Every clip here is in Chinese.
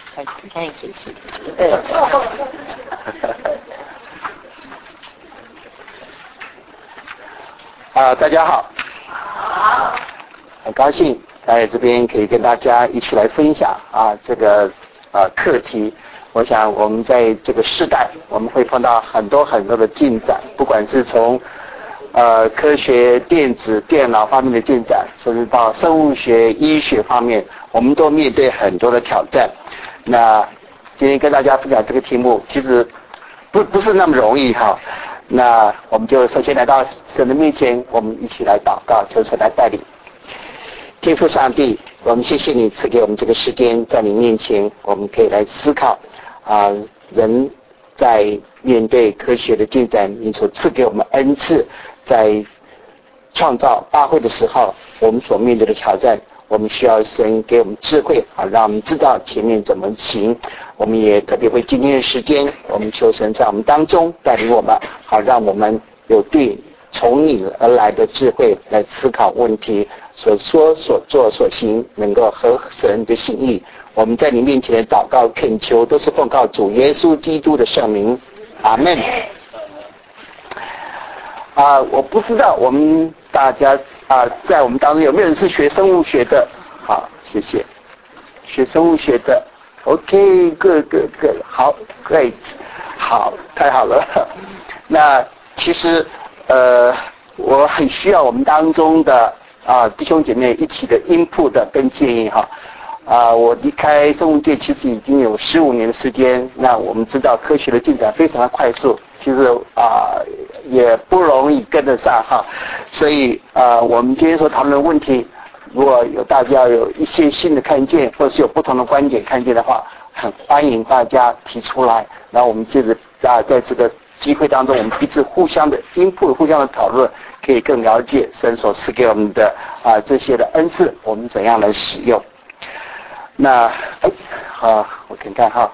现在可以去。 大家好。好。很高兴在这边可以跟大家一起来分享这个课题。我想我们在这个时代，我们会碰到很多很多的进展，不管是从科学、电子、电脑方面的进展，甚至到生物学、医学方面，我们都面对很多的挑战。那今天跟大家分享这个题目，其实不是那么容易哈。那我们就首先来到神的面前，我们一起来祷告，求神来带领。天父上帝，我们谢谢你赐给我们这个时间，在你面前，我们可以来思考人在面对科学的进展，你所赐给我们恩赐，在创造发挥的时候，我们所面对的挑战，我们需要神给我们智慧，让我们知道前面怎么行。我们也特别为今天的时间，我们求神在我们当中带领我们，好让我们有对从你而来的智慧来思考问题，所说所做所行能够合神的心意。我们在你面前的祷告恳求都是奉告主耶稣基督的圣名，阿们。我不知道我们大家在我们当中有没有人是学生物学的？好，谢谢。学生物学的 ，OK， good， 好 ，great， 好，太好了。那其实我很需要我们当中的弟兄姐妹一起的 input 跟建议哈。我离开生物界其实已经有15年的时间，那我们知道科学的进展非常的快速，其实也不容易跟得上哈，所以我们今天所讨论的问题，如果有大家有一些新的看见，或者是有不同的观点看见的话，很欢迎大家提出来，然后我们接着在这个机会当中，我们彼此互相的 input， 互相的讨论，可以更了解神所赐给我们的这些的恩赐，我们怎样来使用。那我看看哈，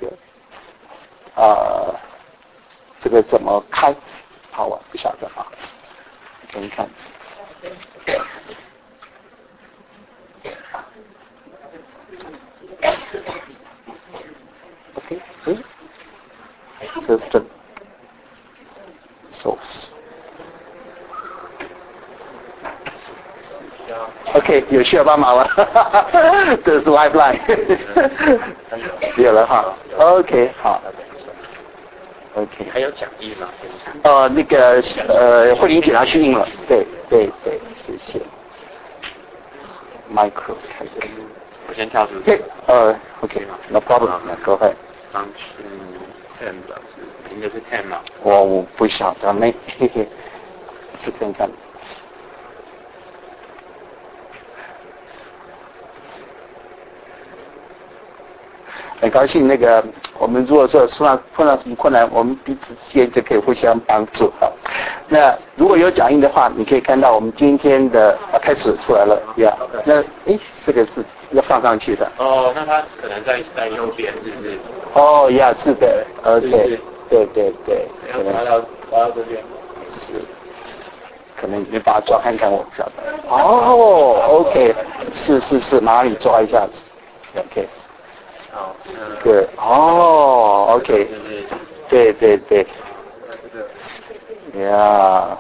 这个怎么开？好，我不晓得给你看。OK， System Source。OK， 有需要帮忙吗？这是 Lifeline。有了哈。OK， 好。OK。 还有讲义吗？ 那个慧玲姐她去印了。对，谢谢。Micro。 我先跳出去。 OK，no problem，go ahead。 Function 10吧，应该是 10嘛。 我不晓得，是看看。很高兴我们如果说碰到什么困难，我们彼此之间就可以互相帮助那如果有讲义的话，你可以看到我们今天的开始出来了呀。那这个是要放上去的。 那它可能在右边，是不是？ 呀，是的 ，OK， 对， 可能要到这边。 是。可能你把它抓看看，我不晓得。OK， 是，麻烦你抓一下子 ，OK。对，OK， 对，呀，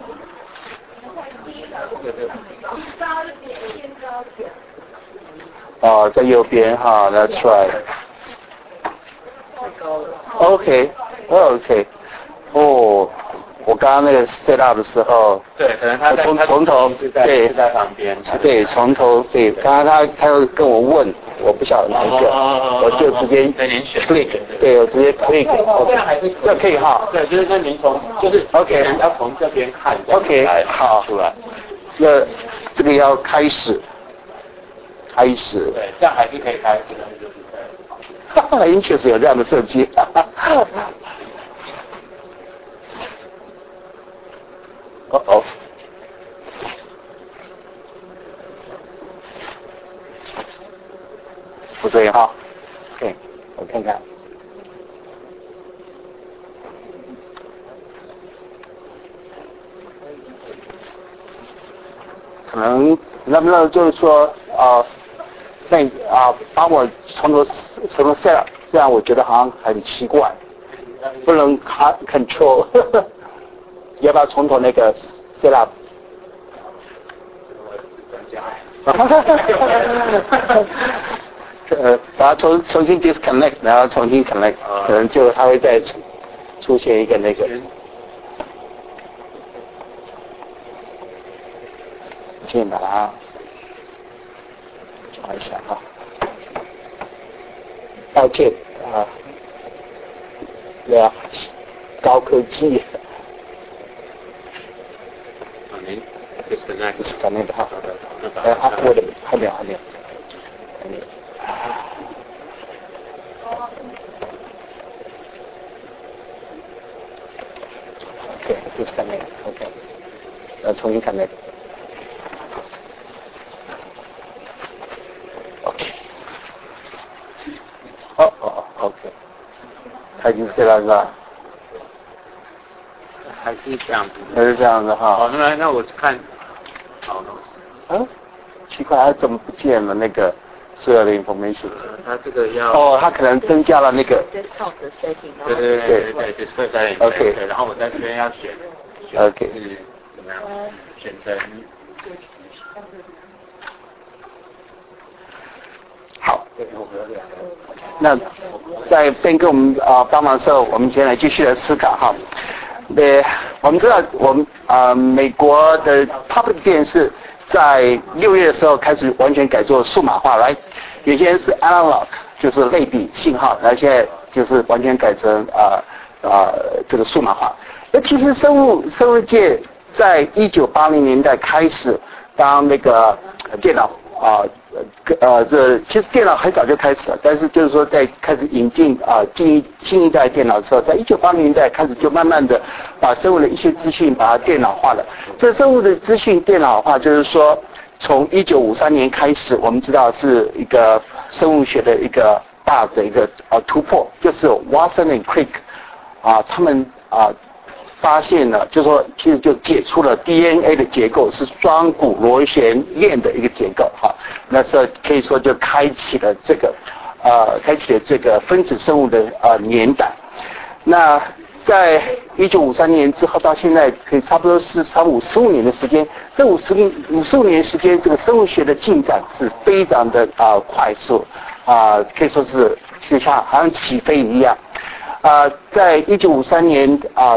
在右边哈 ，That's right。OK， 我刚刚那个 set up 的时候， 对，可能他从头对在旁边， 对，从头对，刚刚他又跟我问，我不晓得哪一个，我就直接 click， 对，我直接 click， 这可以哈， 对，就是那您就是 OK， 要从这边看 ，OK， 好， 出来， 那这个要开始， 对，这样还是可以开始的， 确实有这样的设计。不对哈 ，OK， 我看看，可能那就是说那帮我从头 set up， 这样我觉得好像很奇怪，不能 control， 要不要从头那个 set up？ 把它重新 disconnect， 然后重新 connect， 可能就它会再出现一个那个。先把它找一下啊，抱歉啊，对啊，高科技。disconnect 哈，我的还没有。OK， disconnect， OK， 重新 connect。OK， OK， 它已经set了是吧？ 还是这样子。 还是这样子哈。 好，那我看，好， 奇怪，它怎么不见了那个所有的 information？ 它这个要它可能增加了那个。 对 display setting。OK， 然后我在这边要选 OK 是怎么样？选成。 好。那在Ben跟我们帮忙的时候，我们先来继续的思考哈。我们知道美国的 public 电视在6月的时候开始完全改做数码化，来，原先是 analog， 就是类比信号，然后现在就是完全改成这个数码化。那其实生物界在1980年代开始，当那个电脑其实电脑很早就开始了，但是就是说在开始引进新一代电脑的时候，在1980年代开始就慢慢的把生物的一些资讯把它电脑化了。这生物的资讯电脑化，就是说从1953年开始，我们知道是一个生物学的一个大的一个突破，就是 Watson and Crick 他们发现了，就是说其实就解出了 DNA 的结构是双股螺旋链的一个结构哈，那时候可以说就开启了这个分子生物的年代。那在1953年之后到现在，可以差不多是差不多55年的时间。这55年时间，这个生物学的进展是非常的快速可以说是好像起飞一样。在1953年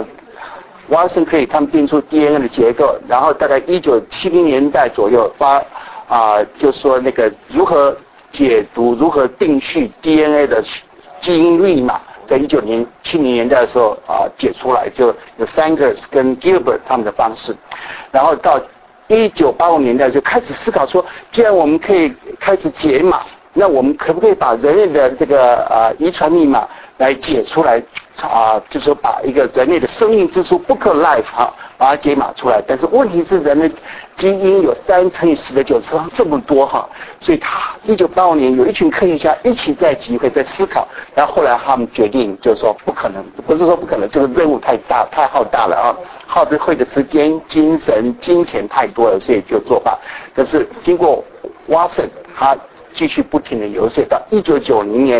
Watson Crick 他们定出 DNA 的结构，然后大概1970年代左右就说那个如何解读、如何定序 DNA 的基因密码，在1970年代的时候解出来，就有 Sanger 跟 Gilbert 他们的方式，然后到1985年代就开始思考说，既然我们可以开始解码，那我们可不可以把人类的这个遗传密码来解出来就是说把一个人类的生命之初 book of life 把它解码出来。但是问题是人的基因有3乘以10的9次方这么多所以1985年有一群科学家一起在集会在思考，然后后来他们决定就是说不可能，不是说不可能，这个任务太大太浩大了耗费的时间、精神、金钱太多了，所以就作罢。可是经过 Watson 他继续不停的游说，到1990年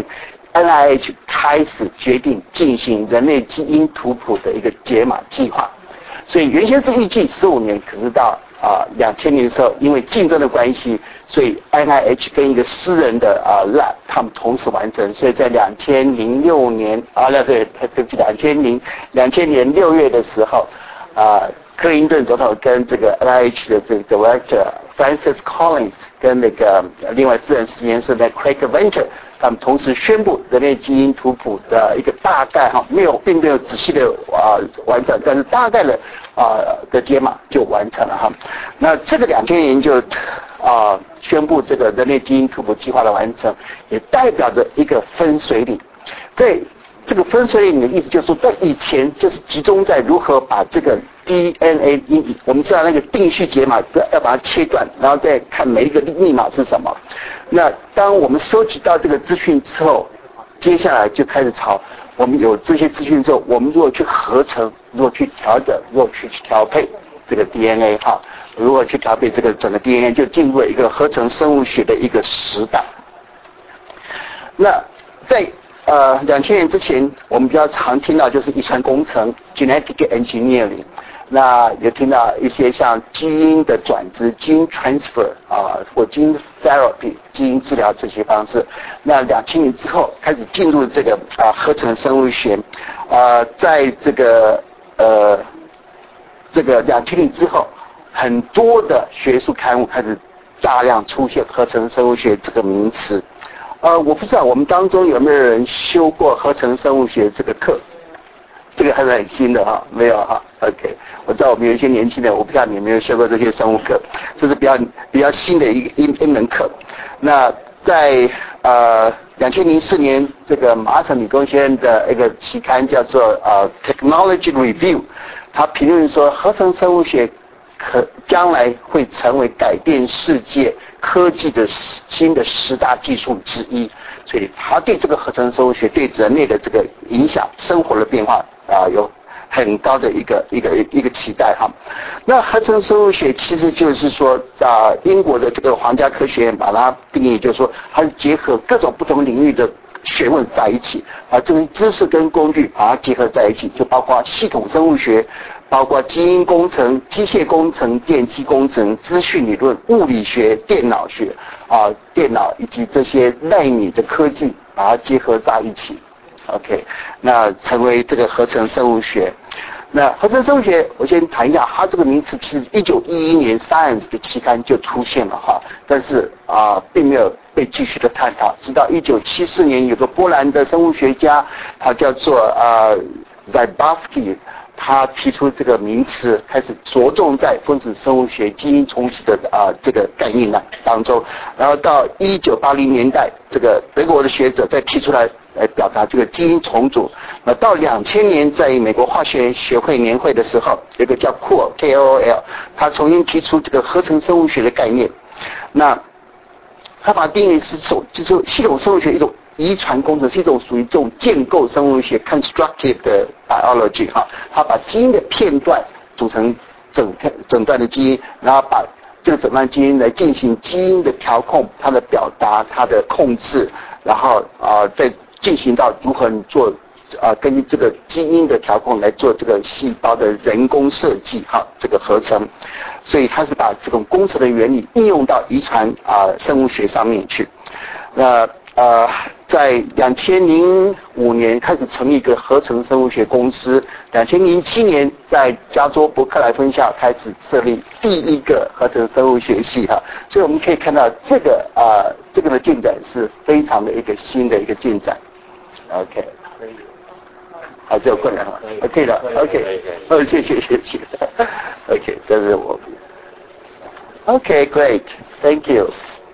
NIH 开始决定进行人类基因图谱的一个解码计划。所以原先是预计15年，可是到2000年的时候，因为竞争的关系，所以 NIH 跟一个私人的lab 他们同时完成。所以在2006年对不起，2000年6月的时候克林顿总统跟这个 NIH 的这个 Director Francis Collins 跟那个另外私人实验室的 Craig Venter， 他们同时宣布人类基因图谱的一个大概并没有仔细的完成，但是大概的解码就完成了那这个2000年就宣布这个人类基因图谱计划的完成，也代表着一个分水岭。对这个分水岭的意思就是说，在以前就是集中在如何把这个 DNA， 我们知道那个定序解码要把它切断，然后再看每一个密码是什么。那当我们收集到这个资讯之后，接下来就开始我们有这些资讯之后，我们如何去合成，如何去调整，如何去调配这个 DNA 如何去调配这个整个 DNA， 就进入了一个合成生物学的一个时代那在2000年之前，我们比较常听到就是遗传工程 （genetic engineering）， 那也听到一些像基因的转殖 （gene transfer） 或 gene therapy 基因治疗这些方式。那2000年之后开始进入这个合成生物学，在这个2000年之后，很多的学术刊物开始大量出现合成生物学这个名词。我不知道我们当中有没有人修过合成生物学这个课？这个还是很新的哈，没有哈 ？OK， 我知道我们有一些年轻人，我不知道你有没有修过这些生物课，这是比较新的一门课。那在2004年，这个麻省理工学院的一个期刊叫做Technology Review， 它评论说合成生物学将来会成为改变世界科技的新的10大技术之一，所以他对这个合成生物学对人类的这个影响、生活的变化有很高的一个期待哈。那合成生物学其实就是说英国的这个皇家科学院把它定义，就是说它是结合各种不同领域的学问在一起，这个知识跟工具把它结合在一起，就包括系统生物学，包括基因工程、机械工程、电机工程、资讯理论、物理学、电脑学电脑以及这些纳米的科技把它结合在一起。OK， 那成为这个合成生物学。那合成生物学，我先谈一下，它这个名词其实1911年 Science 的期刊就出现了哈，但是并没有被继续的探讨，直到1974年有个波兰的生物学家，他叫做Zabowski， 他提出这个名词，开始着重在分子生物学、基因重置的这个概念当中，然后到1980年代，这个德国的学者再提出来表达这个基因重组。那到2000年，在美国化学学会年会的时候，有一个叫库尔 KOL， 他重新提出这个合成生物学的概念。那他把它定义是就是系统生物学一种遗传工程，是一种属于这种建构生物学 constructive 的 biology 哈，他把基因的片段组成整段的基因，然后把这个整段基因来进行基因的调控，它的表达、它的控制，然后再进行到如何做根据这个基因的调控来做这个细胞的人工设计哈，这个合成，所以它是把这种工程的原理应用到遗传生物学上面去。那在2005年开始成立一个合成生物学公司，2007年在加州伯克莱分校开始设立第一个合成生物学系哈，所以我们可以看到这个的进展是非常的一个新的一个进展。OK， 好，这有困难了 ，OK 的 ，OK， 谢谢。OK， 这是我。OK，Great，Thank you。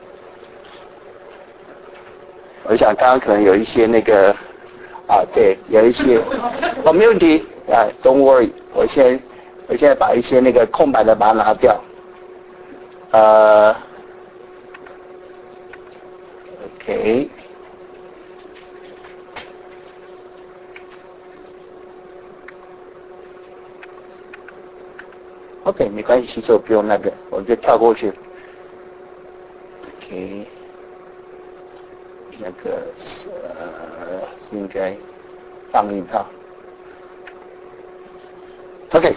我想刚刚可能有一些那个对，有一些没问题，Don't worry， 我现在把一些那个空白的把它拿掉。OK。OK， 没关系，其实我不用那个，我就跳过去。OK， 那个是应该放映哈。OK，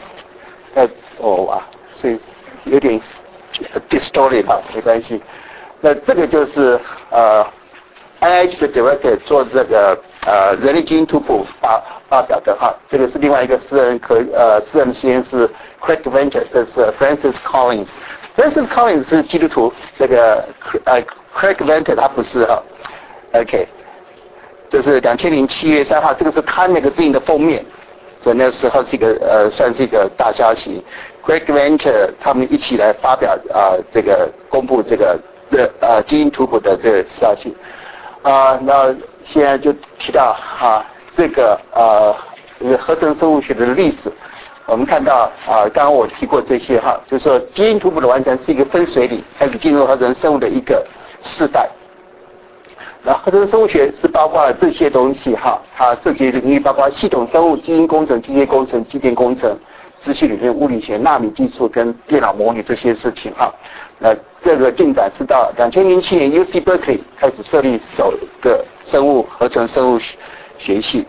所以有点 distorted 哈，没关系。那这个就是NIH 的 director 做这个人类基因图谱发表的哈，这个是另外一个私人实验室 Craig Venter， 这是 Francis Collins。Francis Collins 是基督徒，这个Craig Venter 他不是哈。OK， 这是2000年7月3号，这个是 Time Magazine 的封面，所以那时候是一个算是一个大消息。Craig Venter 他们一起来发表这个公布这个基因图谱的这个消息。那现在就提到这个合成生物学的历史，我们看到刚刚我提过这些哈，就是说基因图谱的完成是一个分水岭，开始进入合成生物的一个世代。那合成生物学是包括这些东西哈，它涉及领域包括系统生物、基因工程、机械工程、机电工程、资讯理论、物理学、纳米技术跟电脑模拟这些事情哈。那这个进展是到2007年 UC Berkeley 开始设立首个合成生物学系。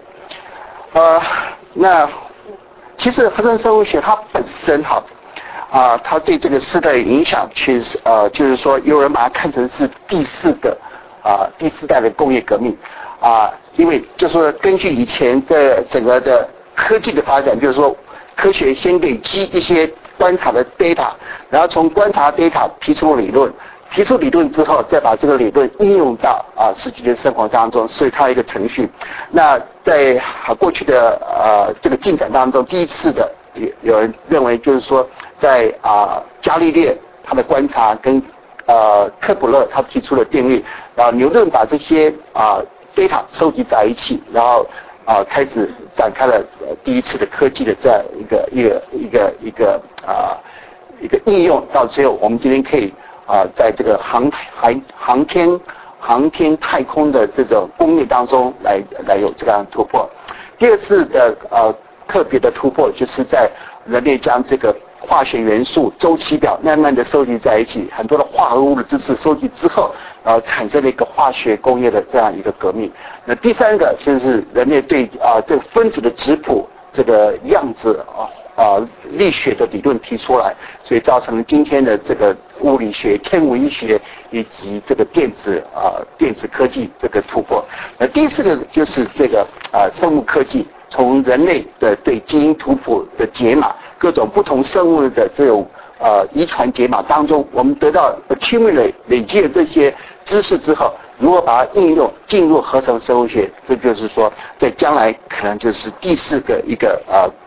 那其实合成生物学它本身它对这个时代的影响，其实就是说有人把它看成是第四代的工业革命因为就是说根据以前这整个的科技的发展，就是说科学先累积一些观察的 data， 然后从观察 data 提出理论之后，再把这个理论应用到实际的生活当中，所以它有一个程序。那在过去的这个进展当中，第一次的有人认为就是说在伽利略他的观察跟克卜勒他提出了定律，然后牛顿把这些data 收集在一起，然后开始展开了第一次的科技的这样一个应用，到最后我们今天可以在这个航天太空的这种工业当中来有这样的突破。第二次的特别的突破，就是在人类将这个化学元素周期表慢慢的收集在一起，很多的化合物的知识收集之后，然后产生了一个化学工业的这样一个革命。那第三个就是人类对这个分子的质谱这个样子力学的理论提出来，所以造成了今天的这个物理学、天文医学以及这个电子科技这个突破。那第四个就是这个生物科技，从人类的对基因图谱的解码，各种不同生物的这种遗传解码当中，我们得到 accumulate 累积了这些知识之后，如何把它应用进入合成生物学，这就是说在将来可能就是第四个一个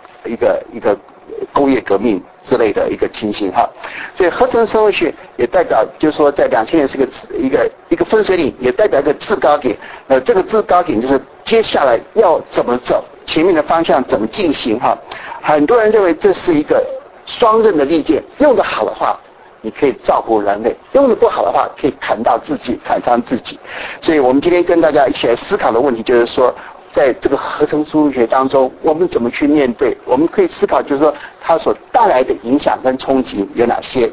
工业革命之类的一个情形所以合成生物学也代表就是说在2000年是一个分水岭，也代表一个制高点。这个制高点就是接下来要怎么走，前面的方向怎么进行很多人认为这是一个双刃的利剑，用得好的话你可以造福人类，用得不好的话可以砍伤自己。所以我们今天跟大家一起来思考的问题就是说，在这个合成生物学当中，我们怎么去面对？我们可以思考，就是说它所带来的影响跟冲击有哪些？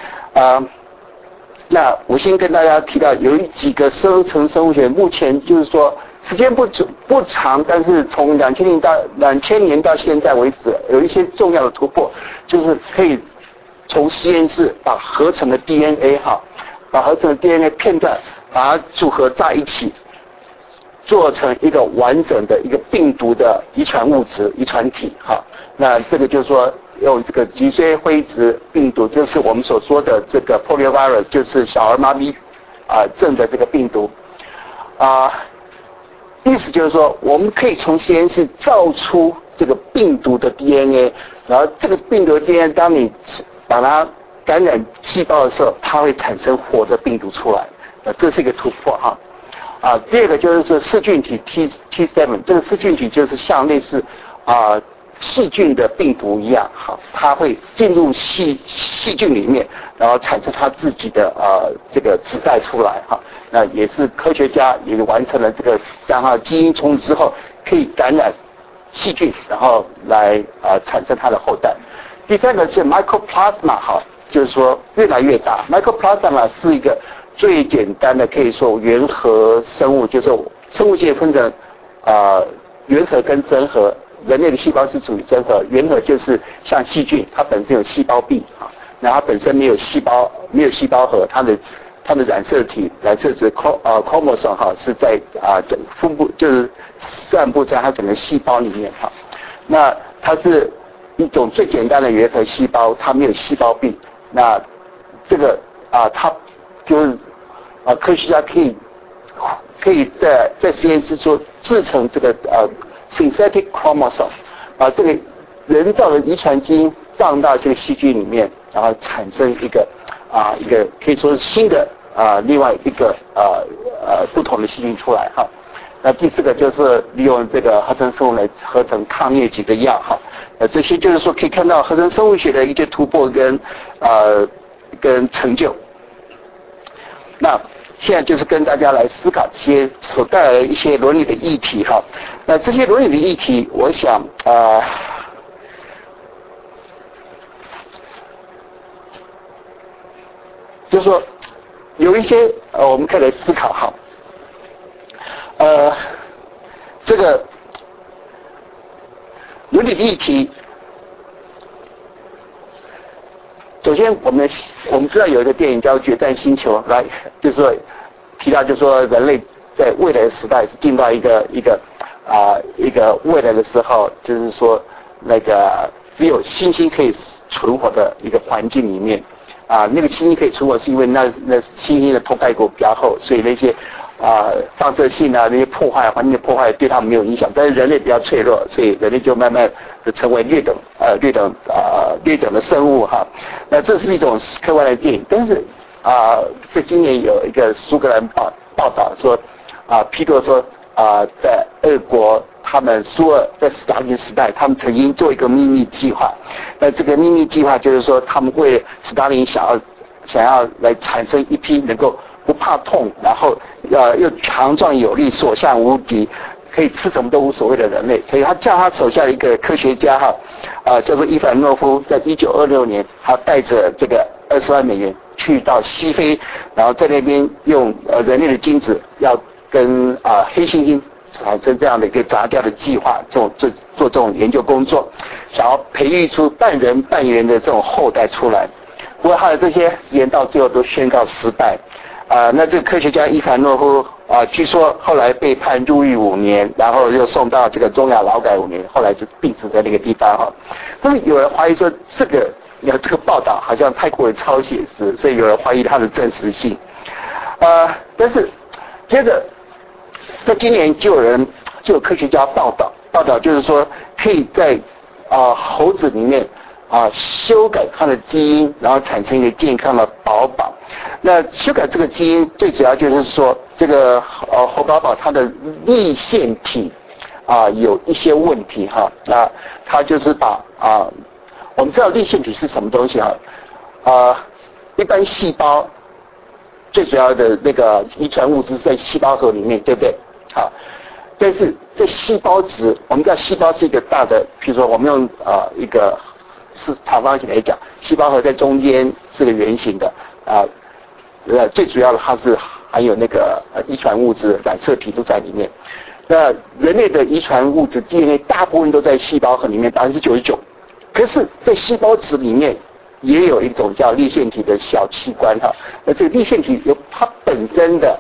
那我先跟大家提到有几个合成生物学，目前就是说时间不长，但是从2000年到现在为止，有一些重要的突破，就是可以从实验室把合成的 DNA 把合成的 DNA 片段把它组合在一起，做成一个完整的一个病毒的遗传物质、遗传体那这个就是说用这个脊髓灰质病毒，就是我们所说的这个 poliovirus， 就是小儿麻痹症的这个病毒意思就是说我们可以从实验室造出这个病毒的 DNA， 然后这个病毒的 DNA 当你把它感染细胞的时候，它会产生活的病毒出来，这是一个突破第二个就是说噬菌体 T7， 这个噬菌体就是像类似细菌的病毒一样它会进入细菌里面，然后产生它自己的这个子代出来那也是科学家也完成了这个让它基因重置之后可以感染细菌，然后来产生它的后代。第三个是 mycoplasma 就是说越来越大。mycoplasma 是一个最简单的可以说原核生物，就是生物界分成原核跟真核。人类的细胞是属于真核，原核就是像细菌，它本身有细胞壁那它本身没有细胞核，它的染色质 chromosome 是在分布就是散布在它整个细胞里面那它是一种最简单的原核细胞，它没有细胞壁。那这个它就是科学家可以在实验室做制成这个synthetic chromosome， 把这个人造的遗传基因放到这个细菌里面，然后产生一个可以说是新的另外一个不同的细菌出来那第四个就是利用这个合成生物来合成抗疟疾的药这些就是说可以看到合成生物学的一些突破跟成就。那现在就是跟大家来思考这些所带来的一些伦理的议题那这些伦理的议题，我想就是说有一些我们可以来思考哈，这个伦理议题，首先我们知道有一个电影叫《决战星球》，来就是说提到就是说人类在未来的时代是进到一个未来的时候，就是说那个只有猩猩可以存活的一个环境里面，那个猩猩可以存活是因为那猩猩的头盖骨比较厚，所以那些放射性那些破坏环境的破坏对他们没有影响，但是人类比较脆弱，所以人类就慢慢的成为劣等的生物哈。那这是一种科幻的电影，但是在今年有一个苏格兰报道说披露说在俄国他们苏俄在斯大林时代，他们曾经做一个秘密计划。那这个秘密计划就是说，他们为斯大林想要来产生一批能够不怕痛，然后又强壮有力、所向无敌，可以吃什么都无所谓的人类。所以他叫他手下的一个科学家叫做伊凡诺夫，在1926年，他带着这个20万美元去到西非，然后在那边用人类的精子要跟黑猩猩产生这样的一个杂交的计划，做这种研究工作，想要培育出半人半猿的这种后代出来。不过他的这些实验到最后都宣告失败。那这个科学家伊凡诺夫据说后来被判入狱5年，然后又送到这个中亚劳改5年，后来就病死在那个地方哈。那么有人怀疑说这个报道好像太过于超写实，所以有人怀疑它的真实性。但是接着在今年就有科学家报道就是说可以在猴子里面修改它的基因，然后产生一个健康的宝宝。那修改这个基因最主要就是说这个猴宝宝它的粒线体有一些问题哈。那它就是把我们知道粒线体是什么东西一般细胞最主要的那个遗传物质在细胞核里面，对不对？但是在细胞质，我们知道细胞是一个大的，比如说我们用一个是长方形来讲，细胞核在中间是个圆形的最主要的它是含有那个遗传物质染色体都在里面。那人类的遗传物质 DNA 大部分都在细胞核里面，99%。可是，在细胞质里面也有一种叫粒线体的小器官那这个粒线体有它本身的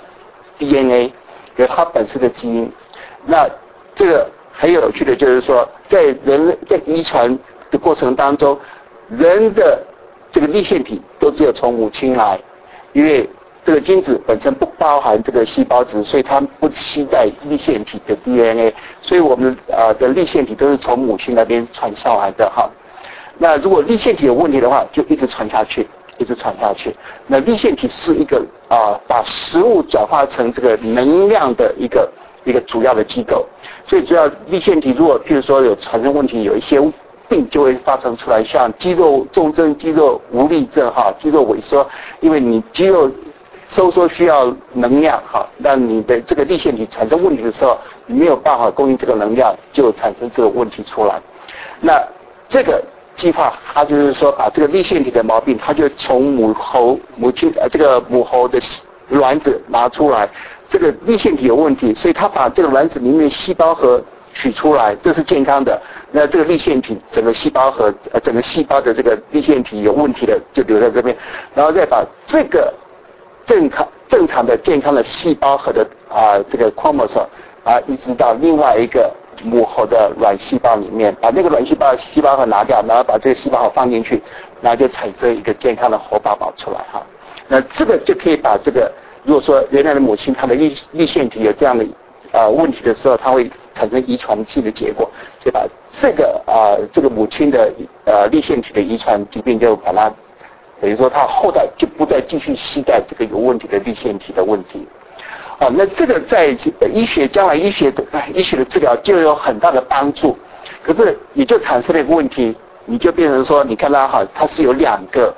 DNA， 有它本身的基因。那这个很有趣的就是说，在遗传的过程当中，人的这个粒线体都只有从母亲来，因为这个精子本身不包含这个细胞质，所以它不期待粒线体的 DNA， 所以我们的粒线体都是从母亲那边传上来的那如果粒线体有问题的话，就一直传下去。那粒线体是一个把食物转化成这个能量的一个主要的机构。所以只要粒线体如果譬如说有产生问题，有一些病就会发生出来，像肌肉重症、肌肉无力症肌肉萎缩，因为你肌肉收缩需要能量那你的这个粒线体产生问题的时候，你没有办法供应这个能量，就产生这个问题出来。那这个计划它就是说把这个粒线体的毛病，它就从母猴的卵子拿出来，这个粒线体有问题，所以它把这个卵子里面细胞核取出来，这是健康的。那这个粒线体整个细胞核整个细胞的这个粒线体有问题的就留在这边，然后再把这个正常的健康的细胞核的这个 chromosome移植到另外一个母猴的卵细胞里面，把那个卵细胞核拿掉，然后把这个细胞核放进去，然后就产生一个健康的猴宝宝出来那这个就可以把这个，如果说原来的母亲她的粒线体有这样的问题的时候，它会产生遗传性的结果，所以把这个母亲的粒线体的遗传疾病就把它等于说它后代就不再继续携带这个有问题的粒线体的问题。那这个在将来医学的治疗就有很大的帮助。可是你就产生了一个问题，你就变成说，你看它是有两个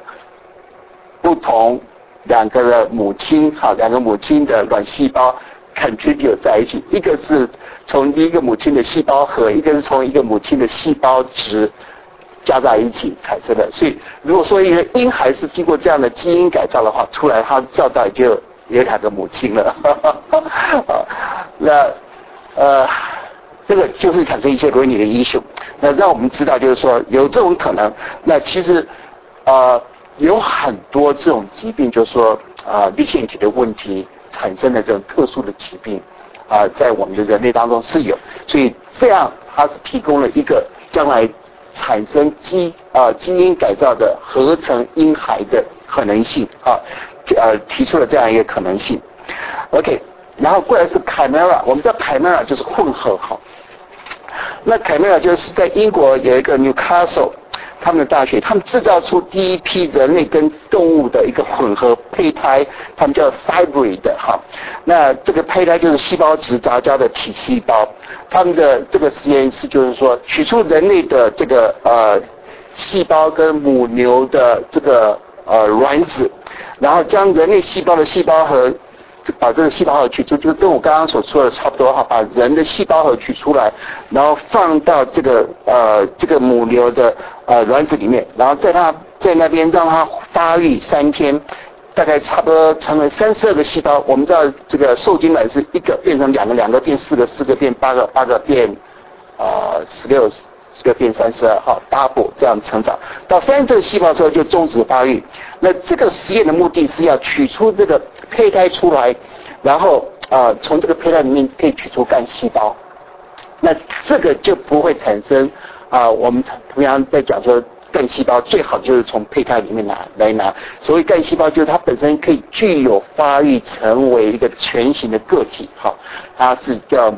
的母亲两个母亲的卵细胞 contribute 在一起，一个是从一个母亲的细胞核，一个是从一个母亲的细胞质加在一起产生的。所以如果说一个婴孩是经过这样的基因改造的话，出来他照到就有两个母亲了。那这个就会产生一些伦理的issue。那让我们知道就是说有这种可能。那其实有很多这种疾病，就是说粒线体的问题产生的这种特殊的疾病在我们的人类当中是有。所以这样它是提供了一个将来产生基因改造的合成婴孩的可能性提出了这样一个可能性。OK， 然后过来是 Chimera， 我们知道 Chimera 就是混合那 Chimera 就是在英国有一个 Newcastle 他们的大学，他们制造出第一批人类跟动物的一个混合胚胎，他们叫 Hybrid 那这个胚胎就是细胞质杂交的体细胞。他们的这个实验室就是说取出人类的这个细胞跟母牛的这个卵子，然后将人类细胞的细胞核把这个细胞核取出，就跟我刚刚所说的差不多把人的细胞核取出来，然后放到这个母牛的卵子里面，然后在那边让它发育3天，大概差不多成为32个细胞。我们知道这个受精卵是一个变成2个，2个变4个，4个变8个，8个变16，这个变32double 这样成长，到30个细胞之后就终止发育。那这个实验的目的是要取出这个胚胎出来，然后从这个胚胎里面可以取出干细胞。那这个就不会产生我们同样在讲说干细胞最好就是从胚胎里面来拿。所谓干细胞就是它本身可以具有发育成为一个全形的个体它是叫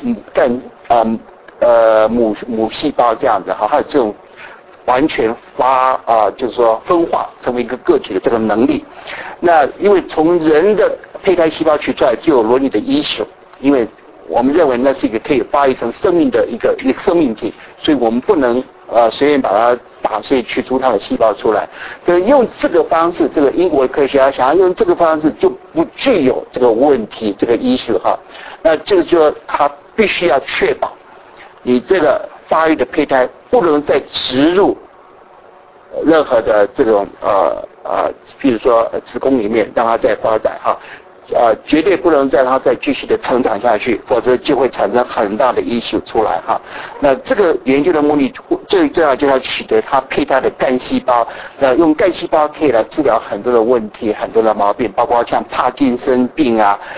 母细胞这样子还有这种完全就是说分化成为一个个体的这个能力。那因为从人的胚胎细胞取出来就有伦理的issue，因为我们认为那是一个可以发育成生命的一个生命体，所以我们不能随便把它打碎取出它的细胞出来。可是用这个方式，这个英国科学家想要用这个方式就不具有这个问题这个issue那这个就他必须要确保你这个发育的胚胎不能再植入任何的这种比如说子宫里面让它再发展绝对不能让它再继续的成长下去，否则就会产生很大的issue出来那这个研究的目的最重要就是要取得它胚胎的干细胞，用干细胞可以来治疗很多的问题，很多的毛病，包括像帕金森病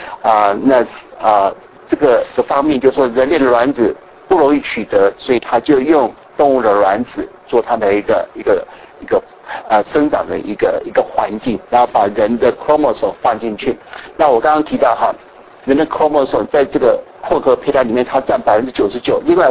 这个方面就是说人类的卵子不容易取得，所以他就用动物的卵子做它的一个生长的一个环境，然后把人的 chromosome 放进去。那我刚刚提到人的 chromosome 在这个混合胚胎里面它占99%，另外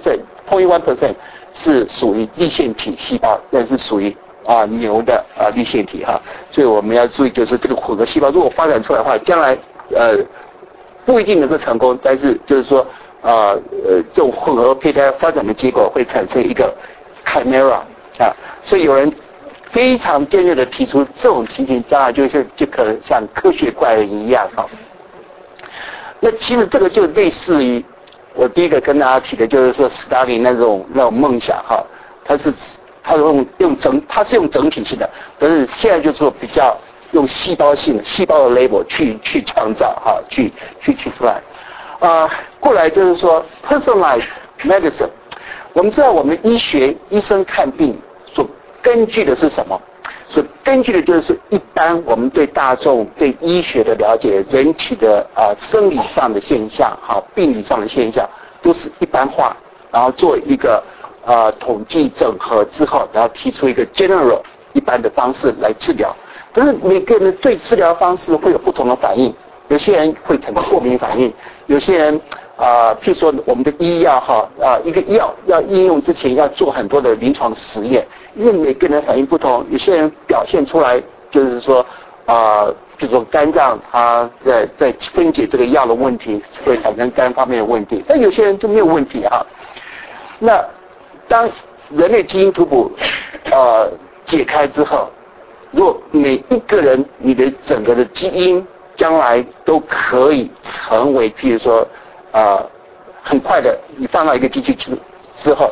0.1% 是属于粒线体细胞，那是属于牛的粒线体所以我们要注意，就是这个混合细胞如果发展出来的话，将来不一定能够成功，但是就是说这种混合胚胎发展的结果会产生一个 chimera 所以有人非常尖锐的提出这种情形将来就可能像科学怪人一样那其实这个就类似于我第一个跟大家提的就是说斯大林那种梦想它是用整体性的，但是现在就是说比较用细胞性的细胞的 label 去创造去取出来过来就是说 personalized medicine。 我们知道我们医生看病所根据的是什么？所根据的就是一般我们对大众对医学的了解，人体的生理上的现象病理上的现象都是一般化，然后做一个统计整合之后，然后提出一个 general 一般的方式来治疗。可是每个人对治疗方式会有不同的反应，有些人会产生过敏反应，有些人譬如说我们的医药一个药要应用之前要做很多的临床实验，因为每个人反应不同，有些人表现出来就是说比如说肝脏它在分解这个药的问题会产生肝方面的问题，但有些人就没有问题那当人类基因图谱解开之后，如果每一个人你的整个的基因将来都可以成为譬如说很快的你放到一个机器之后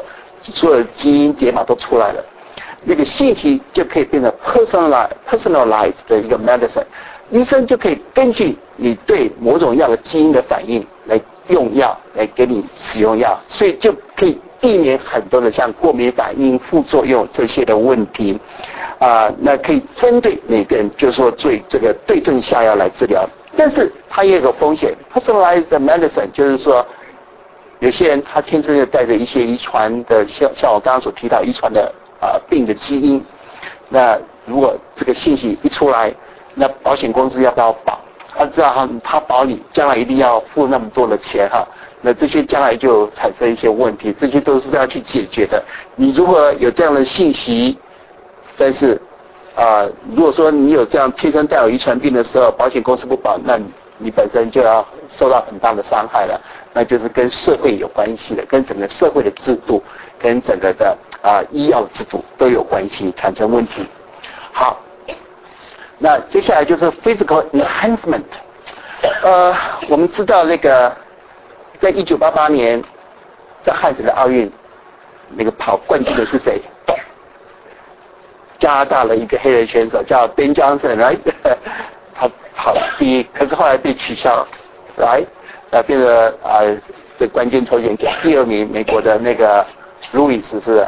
所有的基因解码都出来了，那个信息就可以变成 personalized 的一个 medicine， 医生就可以根据你对某种药的基因的反应来用药，来给你使用药，所以就可以避免很多的像过敏反应、副作用这些的问题，那可以针对每个人，就是说这个对症下药来治疗。但是它也有个风险 ，personalized medicine， 就是说有些人他天生就带着一些遗传的，像我刚刚所提到遗传的病的基因，那如果这个信息一出来，那保险公司要不要保？他知道他保你，将来一定要付那么多的钱哈，那这些将来就产生一些问题，这些都是要去解决的。你如果有这样的信息，但是如果说你有这样天生带有遗传病的时候，保险公司不保，那你本身就要受到很大的伤害了，那就是跟社会有关系的，跟整个社会的制度，跟整个的医药制度都有关系，产生问题。好。那接下来就是 physical enhancement。我们知道那个，在1988年，在汉城的奥运，那个跑冠军的是谁？加拿大的一个黑人选手叫 Ben Johnson，right？ 他跑第一，可是后来被取消 ，right？ 变成这冠军抽签给第二名美国的那个 Lewis 是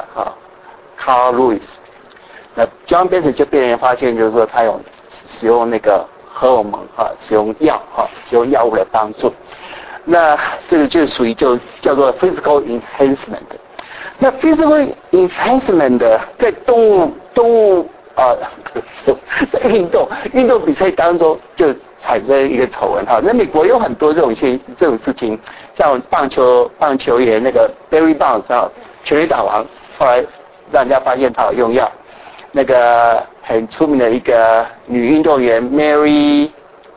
Carl Lewis。那 John Benson 就被人发现，就是说他有使用那个荷尔蒙使用药使用药物来帮助。那这个就属于就叫做 physical enhancement。那 physical enhancement 在动物在运动比赛当中就产生一个丑闻那美国有很多这种事情，像棒球员那个 Barry Bonds 全垒打王，后来让人家发现他有用药。那个很出名的一个女运动员 Mary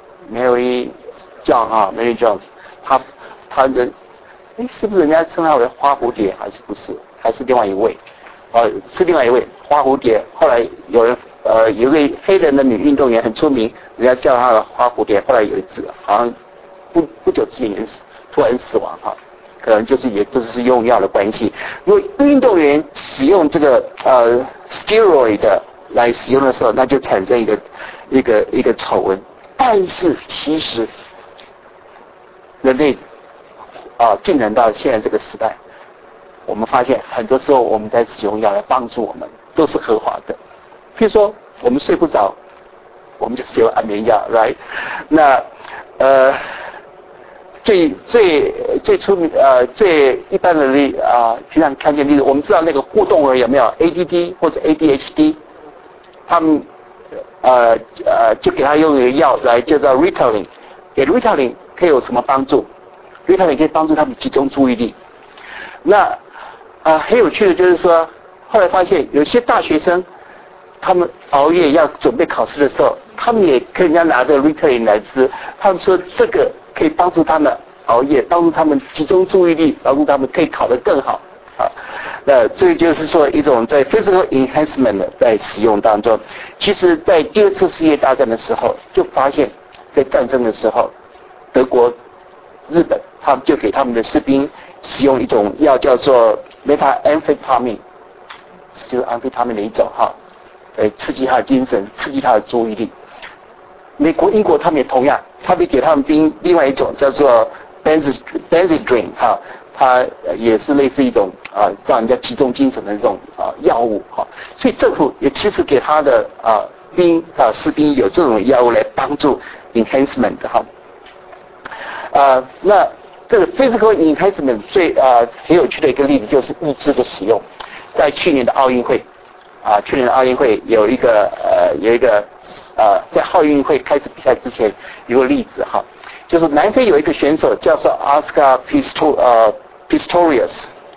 Jones， 她的是不是人家称她为花蝴蝶还是不是？还是另外一位？是另外一位花蝴蝶。后来有人有一位黑人的女运动员很出名，人家叫她的花蝴蝶。后来有一次好像不久之前突然死亡可能就是也就是用药的关系。如果运动员使用这个steroid 来使用的时候，那就产生一个丑闻。但是其实人类进展到现在这个时代，我们发现很多时候我们在使用药来帮助我们都是合法的。譬如说我们睡不着，我们就使用安眠药 ，right？ 那最出名最一般的平常看见例子，我们知道那个过动儿有没有 ADD 或者 ADHD， 他们就给他用一个药来叫做 Ritalin， 给 Ritalin 可以有什么帮助？ Ritalin 可以帮助他们集中注意力。那很有趣的就是说，后来发现有些大学生他们熬夜要准备考试的时候，他们也跟人家拿着 Ritalin 来吃，他们说这个可以帮助他们熬夜，帮助他们集中注意力，帮助他们可以考得更好那这就是说一种在 physical enhancement 在使用当中。其实在第二次世界大战的时候就发现，在战争的时候德国日本他们就给他们的士兵使用一种药叫做 methamphetamine， 就是安非他命的一种刺激他的精神，刺激他的注意力。美国英国他们也同样，他们给他们兵另外一种叫做 Benzedrine 它也是类似一种让人家集中精神的这种药物所以政府也其实给他的士兵有这种药物来帮助 enhancement 那这个 physical enhancement 最很有趣的一个例子就是义肢的使用。在去年的奥运会有一个在奥运会开始比赛之前有个例子就是南非有一个选手叫做 Oscar Pistorius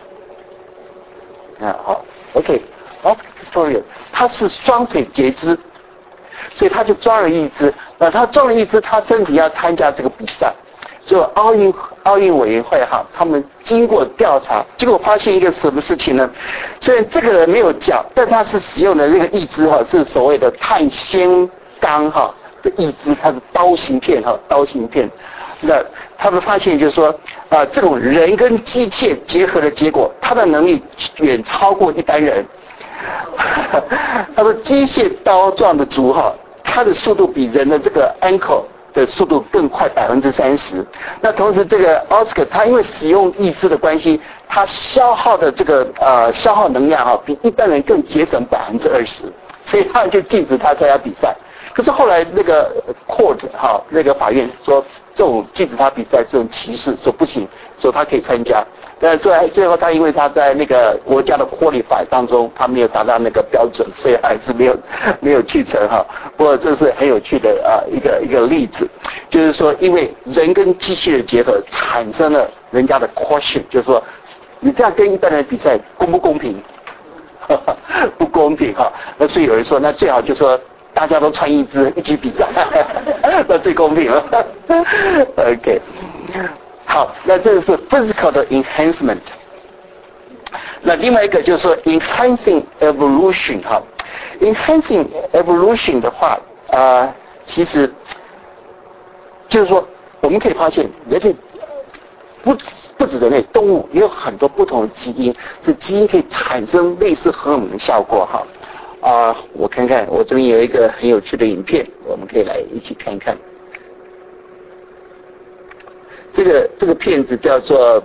Oscar Pistorius 他是双腿截肢，所以他就装了义肢。那他装了义肢，他身体要参加这个比赛，就奥运委员会他们经过调查，结果发现一个什么事情呢？虽然这个人没有脚，但他是使用的这个义肢是所谓的碳纤钢的义肢，它是刀形片那他们发现就是说，这种人跟机械结合的结果，它的能力远超过一般人。他说机械刀状的竹它的速度比人的这个 ankle 的速度更快30%。那同时这个 Oscar 他因为使用义肢的关系，他消耗的这个消耗能量比一般人更节省20%，所以他们就禁止他参加比赛。可是后来那个 court 那个法院说这种禁止他比赛这种歧视，说不行，说他可以参加。但最后他因为他在那个国家的 qualify 当中他没有达到那个标准，所以还是没有去成不过这是很有趣的一个例子，就是说因为人跟机器的结合产生了人家的 question， 就是说你这样跟一般人比赛公不公平？不公平那所以有人说那最好就说大家都穿义肢一起比赛，那最公平了。OK， 好，那这个是 physical 的 enhancement。那另外一个就是说 enhancing evolution enhancing evolution 的话其实就是说我们可以发现人类不止人类，动物也有很多不同的基因，这基因可以产生类似荷尔蒙的效果我看看，我这边有一个很有趣的影片，我们可以来一起看看。这个片子叫做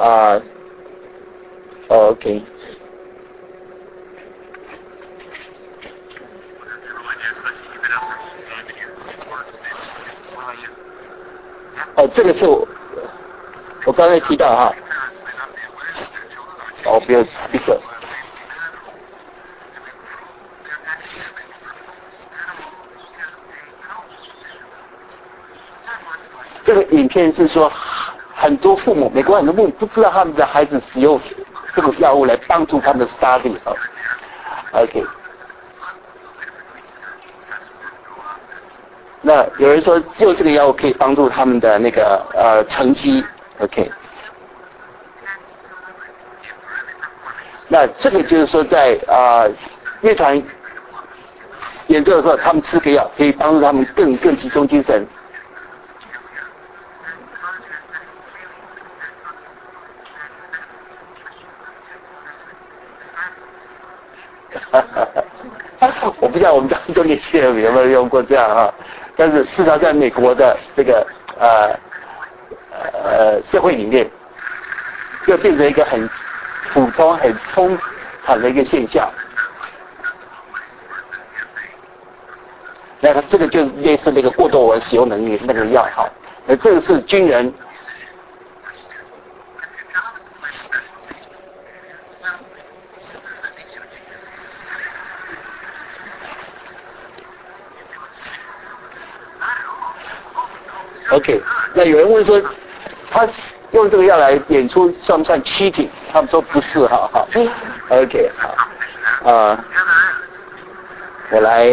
OK。这个是我刚才提到不要 speaker。这个影片是说很多父母，美国很多父母不知道他们的孩子使用这种药物来帮助他们的 study OK。那有人说就这个药物可以帮助他们的那个成绩 OK。那这个就是说在乐团演奏的时候，他们吃个药可以帮助他们更集中精神。我不知道我们当中年轻人有没有用过这样但是至少在美国的这个社会里面，就变成一个很普通、很通常的一个现象。那这个就类似那个过多使用能力那个药那这个是军人。OK， 那有人问说，他用这个药来演出算不算 cheating？ 他们说不是OK， 好，我来，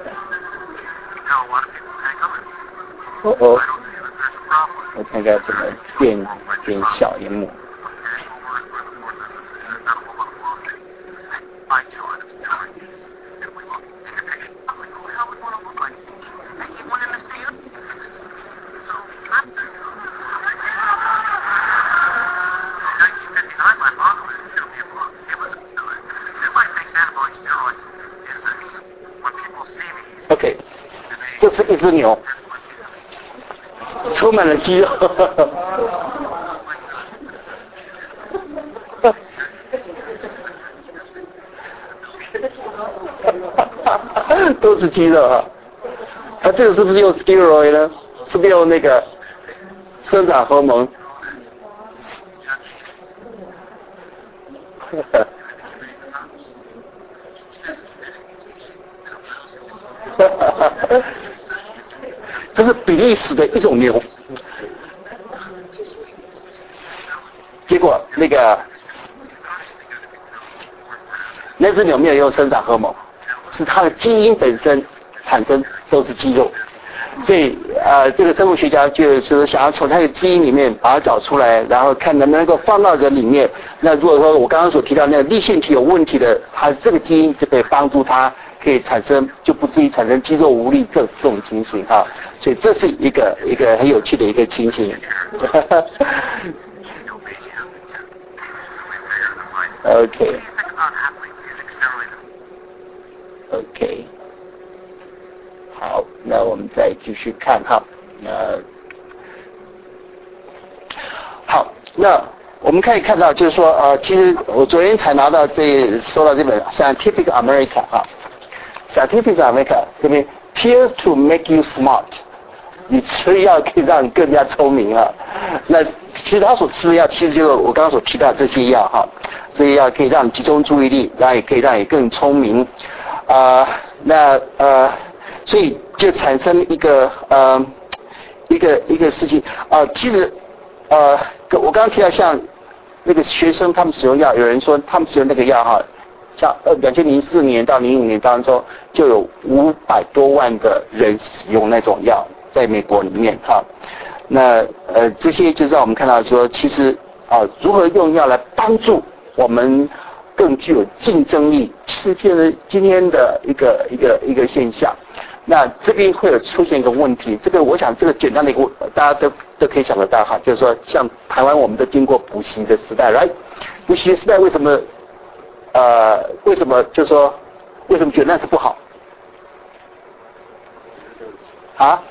我看看怎么变小荧幕。OK， 这是一只牛，充满了肌肉，都是肌肉这个是不是用 steroid 呢？是不是用那个生长荷尔蒙？这是比利时的一种牛，结果那只牛没有用生长荷尔蒙，是它的基因本身产生都是肌肉，所以这个生物学家就是想要从它的基因里面把它找出来，然后看能不能够放到人里面。那如果说我刚刚所提到那个粒线体有问题的，它这个基因就可以帮助它可以产生就不至于产生肌肉无力这种情形哈。所以这是一个很有趣的一个情形。OK， 好，那我们再继续看哈。好，那我们可以看到，就是说，其实我昨天才收到这本《Scientific America》啊，《Scientific America》这边 appears to make you smart， 你吃的药可以让你更加聪明啊。那其实他所吃的药，其实就是我刚刚所提到的这些药哈，这些药可以让你集中注意力，然后也可以让你更聪明。所以就产生一个事情其实我刚刚提到像那个学生他们使用药，有人说他们使用那个药哈，像2004年到2005年当中就有500多万的人使用那种药，在美国里面哈。那这些就让我们看到说，其实如何用药来帮助我们更具有竞争力，是今天的一个现象。那这边会有出现一个问题，这个我想这个简单的一个大家都可以想得到哈，就是说像台湾我们都经过补习的时代，来补习的时代为什么就是说为什么觉得那是不好啊？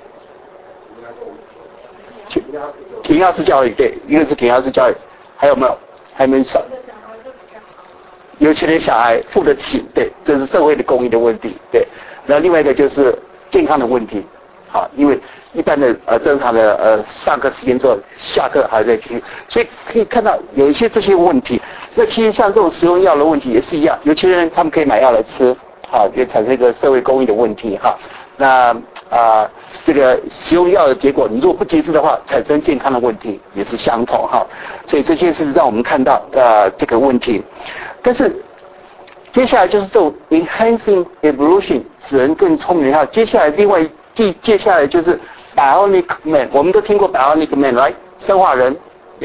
填鸭式教育，对，一个是填鸭式教育，还有没有？还没少。有钱的小孩付得起，对，这是社会的公益的问题，对。那另外一个就是健康的问题，好，因为一般的正常的上课时间之后，下课还在继续，所以可以看到有一些这些问题。那其实像这种使用药的问题也是一样，有钱人他们可以买药来吃，好，也产生一个社会公益的问题哈。那这个使用药的结果，你如果不节制的话，产生健康的问题也是相同哈。所以这些是让我们看到这个问题。但是接下来就是这种 enhancing evolution 使人更聪明哈。接下来接下来就是 bionic man， 我们都听过 bionic man， right？ 生化人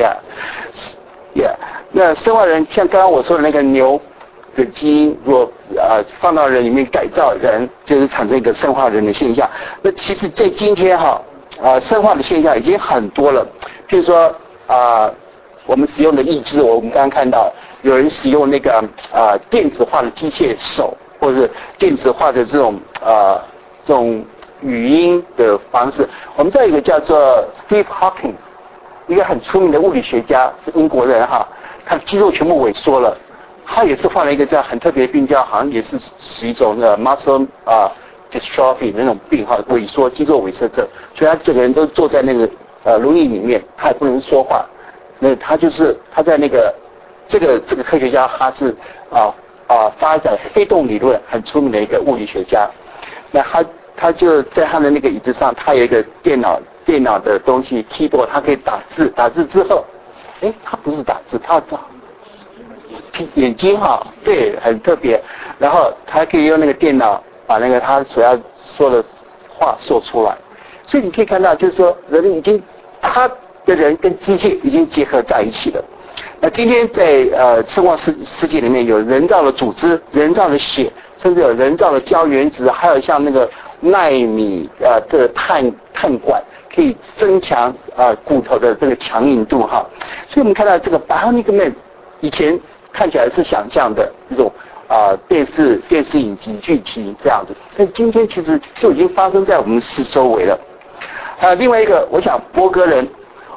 ，yeah。那生化人像刚刚我说的那个牛的基因，如果放到人里面改造人，就是产生一个生化人的现象。那其实在今天哈生化的现象已经很多了，譬如说我们使用的义肢，我们刚刚看到有人使用那个电子化的机械手，或者是电子化的这种语音的方式。我们这有一个叫做 Steve Hawking， 一个很出名的物理学家，是英国人哈，他的肌肉全部萎缩了，他也是患了一个这样很特别的病，叫好像也是一种muscle dystrophy 那种病哈，萎缩肌肉萎缩症，所以他整个人都坐在那个轮椅里面，他也不能说话。那他在那个这个科学家，他是发展黑洞理论很出名的一个物理学家。那他就在他的那个椅子上，他有一个电脑的东西 keyboard， 他可以打字之后，他不是打字，他眼睛哈，对，很特别。然后他可以用那个电脑把那个他所要说的话说出来。所以你可以看到，就是说人已经他的人跟机械已经结合在一起了。那今天在生化世界里面有人造的组织、人造的血，甚至有人造的胶原子，还有像那个奈米的碳管，可以增强骨头的这个强硬度哈。所以我们看到这个 Bionic Man 以前看起来是想象的一种电视影集剧情这样子，但今天其实就已经发生在我们四周围了。另外一个，我想波哥人。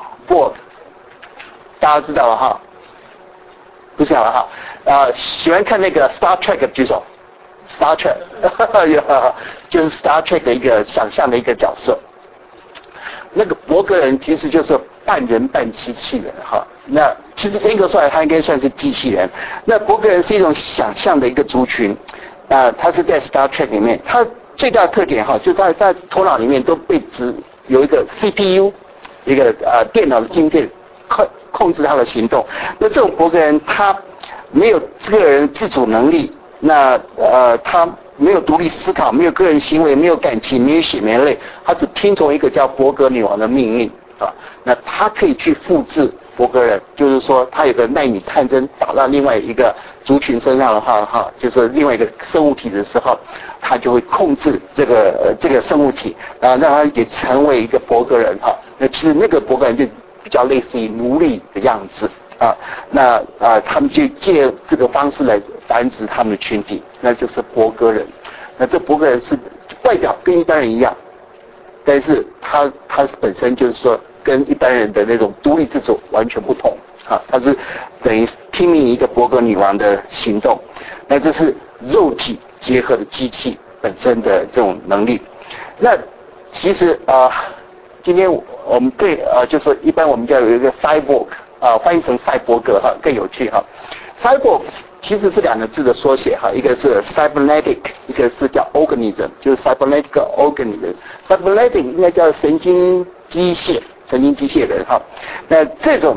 大家知道了哈，不晓得哈，喜欢看那个 Star Trek 的举手 ，Star Trek 就是 Star Trek 的一个想象的一个角色。那个伯格人其实就是半人半机器人哈。那其实严格说来，他应该算是机器人。那伯格人是一种想象的一个族群，他是在 Star Trek 里面，他最大的特点哈，就在头脑里面都有一个 CPU。一个电脑的晶片控制他的行动。那这种伯格人他没有个人自主能力，那他没有独立思考，没有个人行为，没有感情，没有血没泪，他只听从一个叫伯格女王的命令啊。那他可以去复制伯格人，就是说他有个奈米探针打到另外一个族群身上的话，就是另外一个生物体的时候，他就会控制这个生物体，然后让他也成为一个伯格人那其实那个伯格人就比较类似于奴隶的样子他们就借这个方式来繁殖他们的群体，那就是伯格人。那这伯格人是外表跟一般人一样，但是他本身就是说跟一般人的那种独立自主完全不同他是等于听命一个伯格女王的行动。那这是肉体结合的机器本身的这种能力。那其实今天我们对就是说一般我们叫有一个 cyborg 翻译成赛博格更有趣cyborg 其实是两个字的缩写一个是 cybernetic， 一个是叫 organism， 就是 cybernetic organism。cybernetic 应该叫神经机械人那这种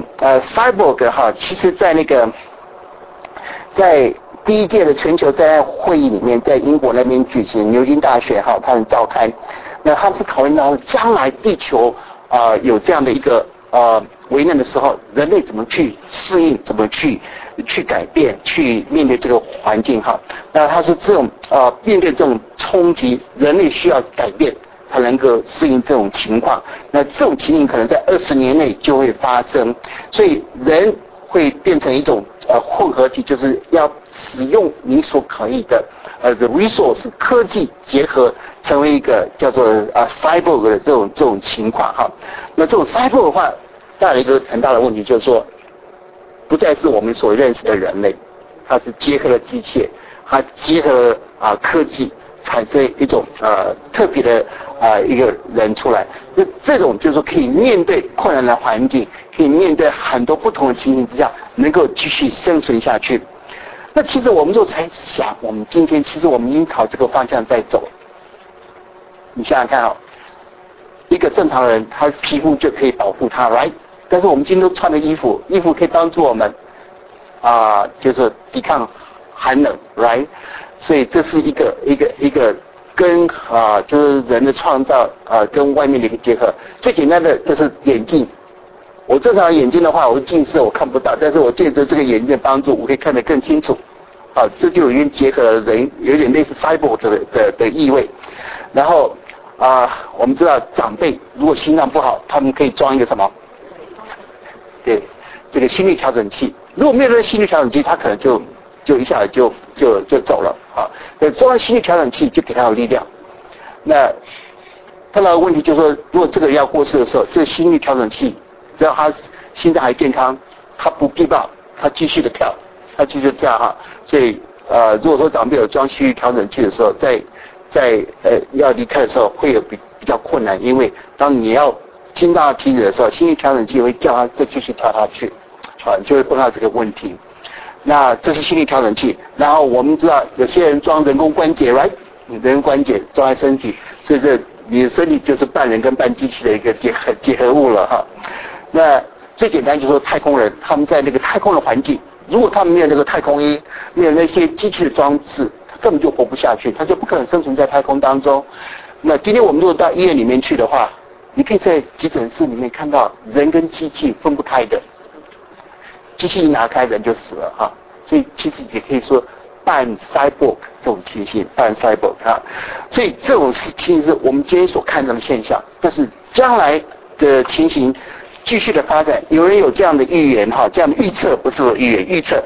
cyborg 其实在那个在第一届的全球灾害会议里面，在英国那边举行，牛津大学他们召开，那他们是讨论到将来地球有这样的一个危难的时候，人类怎么去适应，怎么去改变，去面对这个环境那他说这种面对这种冲击，人类需要改变才能够适应这种情况。那这种情形可能在20年内就会发生，所以人会变成一种混合体，就是要使用你所可以的the resource 科技结合，成为一个叫做cyborg 的这种情况那这种 cyborg 的话带来一个很大的问题，就是说不再是我们所认识的人类，它是结合了机械，它结合了科技，产生一种特别的一个人出来。那这种就是说可以面对困难的环境，可以面对很多不同的情形之下，能够继续生存下去。那其实我们就才想，我们今天其实我们已经朝这个方向在走。你想想看一个正常人，他皮肤就可以保护他 ，right？ 但是我们今天都穿的衣服可以帮助我们就是抵抗寒冷 ，right？ 所以这是一个跟就是人的创造跟外面的一个结合。最简单的就是眼镜。我正常的眼睛的话，我近视我看不到，但是我借着这个眼镜的帮助，我可以看得更清楚。这就已经结合了人，有点类似 cyborg 的意味。然后我们知道长辈如果心脏不好，他们可以装一个什么？对，这个心率调整器。如果没有这个心率调整器，他可能就一下就走了那装了心率调整器就给他有力量。那碰到的问题就是说，如果这个人要过世的时候，这个心率调整器只要他心脏还健康，他不逼爆，他继续的跳所以如果说长辈有装心率调整器的时候，在要离开的时候会有比较困难，因为当你要心脏停止的时候，心率调整器会叫他再继续跳下去就会碰到这个问题。那这是心率调整器。然后我们知道有些人装人工关节 right， 人工关节装在身体，所以你的身体就是半人跟半机器的一个结合物了那最简单就是说太空人，他们在那个太空的环境，如果他们没有那个太空衣，没有那些机器的装置，他根本就活不下去，他就不可能生存在太空当中。那今天我们如果到医院里面去的话，你可以在急诊室里面看到人跟机器分不开的，机器一拿开人就死了所以其实也可以说半 cyborg 这种情形，半 cyborg 所以这种情形是我们今天所看到的现象。但是将来的情形继续的发展，有人有这样的预言这样的预测，不是说预言，预测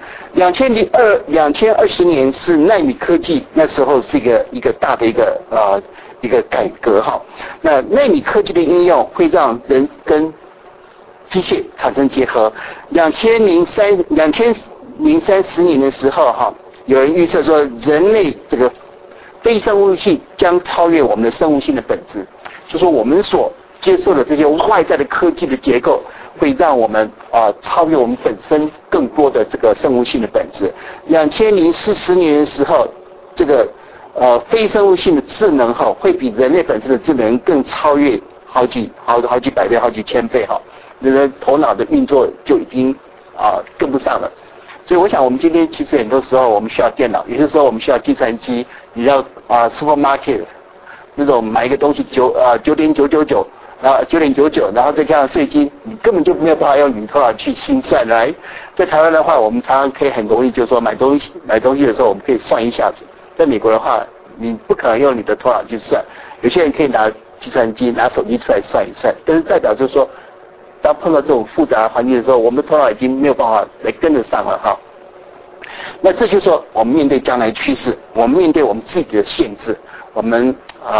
2020年是奈米科技，那时候是一个大的一个改革那奈米科技的应用会让人跟机械产生结合。2030年的时候有人预测说人类这个非生物性将超越我们的生物性的本质，就说我们所接受的这些外在的科技的结构会让我们超越我们本身更多的这个生物性的本质。2040年的时候，这个非生物性的智能会比人类本身的智能更超越好几百倍、好几千倍人的头脑的运作就已经跟不上了。所以我想我们今天其实很多时候我们需要电脑，有些时候我们需要计算机，你要supermarket 那种买一个东西9.999 然后9.99，然后再加上税金，你根本就没有办法用你头脑去心算来。在台湾的话，我们常常可以很容易，就是说买东西的时候，我们可以算一下子。在美国的话，你不可能用你的头脑去算，有些人可以拿计算机、拿手机出来算一算，但是代表就是说，当碰到这种复杂的环境的时候，我们的头脑已经没有办法来跟得上了哈。那这就是说，我们面对将来趋势，我们面对我们自己的限制，我们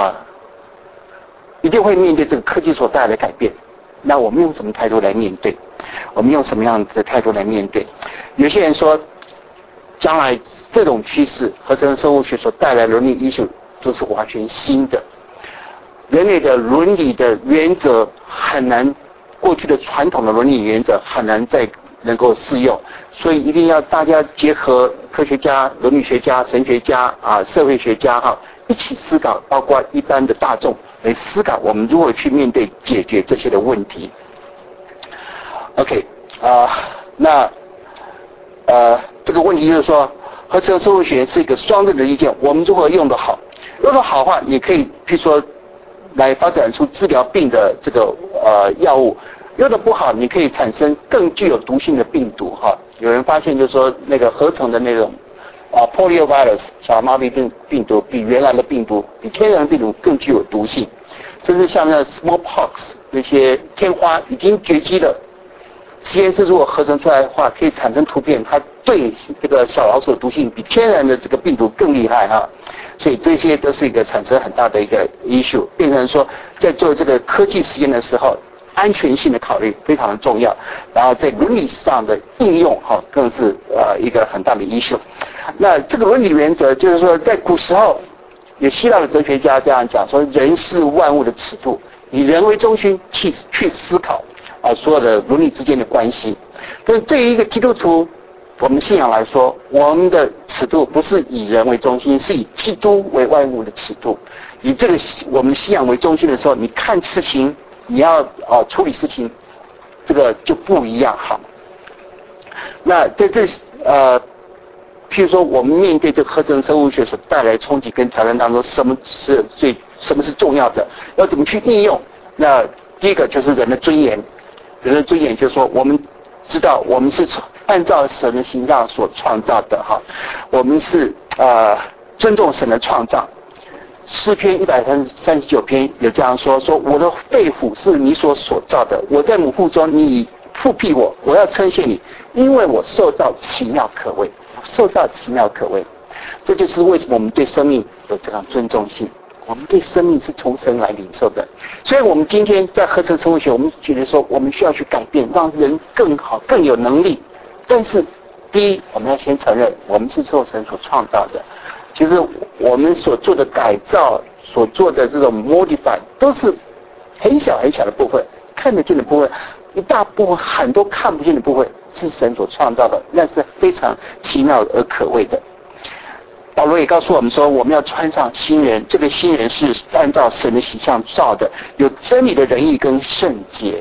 一定会面对这个科技所带来的改变。那我们用什么态度来面对？我们用什么样的态度来面对？有些人说，将来这种趋势，合成生物学所带来的伦理艺术都是完全新的。人类的伦理的原则很难，过去的传统的伦理原则很难再能够适用，所以一定要大家结合科学家、伦理学家、神学家社会学家一起思考，包括一般的大众来思考我们如何去面对解决这些的问题。OK 那这个问题就是说，合成生物学是一个双刃的意见，我们如何用得好？用得好的话，你可以譬如说来发展出治疗病的这个药物。用的不好，你可以产生更具有毒性的病毒有人发现就是说，那个合成的那种poliovirus 小儿麻痹病毒比原来的病毒，比天然的病毒更具有毒性，甚至像那 smallpox 那些天花已经绝迹了。实验室如果合成出来的话，可以产生突变，它对这个小老鼠的毒性比天然的这个病毒更厉害所以这些都是一个产生很大的一个 issue， 变成说在做这个科技实验的时候，安全性的考虑非常的重要，然后在伦理上的应用更是一个很大的 issue。那这个伦理原则就是说，在古时候有希腊的哲学家这样讲说，人是万物的尺度，以人为中心去思考所有的伦理之间的关系。但是对于一个基督徒，我们信仰来说，我们的尺度不是以人为中心，是以基督为万物的尺度。以这个我们信仰为中心的时候，你看事情，你要处理事情，这个就不一样那在这譬如说我们面对这个合成生物学所带来的冲击跟挑战当中，什么是重要的？要怎么去应用？那第一个就是人的尊严。人的尊严就是说，我们知道我们是按照神的形象所创造的我们是尊重神的创造。诗篇139篇有这样说我的肺腑是你所造的，我在母腹中你复辟我，我要称谢你，因为我受到奇妙可畏。这就是为什么我们对生命有这样尊重性，我们对生命是从神来领受的。所以我们今天在合成生物学，我们觉得说我们需要去改变，让人更好更有能力。但是第一，我们要先承认我们是受神所创造的，其实我们所做的改造，所做的这种 modify 都是很小很小的部分，看得见的部分，一大部分很多看不见的部分是神所创造的，那是非常奇妙而可畏的。保罗也告诉我们说，我们要穿上新人，这个新人是按照神的形象造的，有真理的仁义跟圣洁，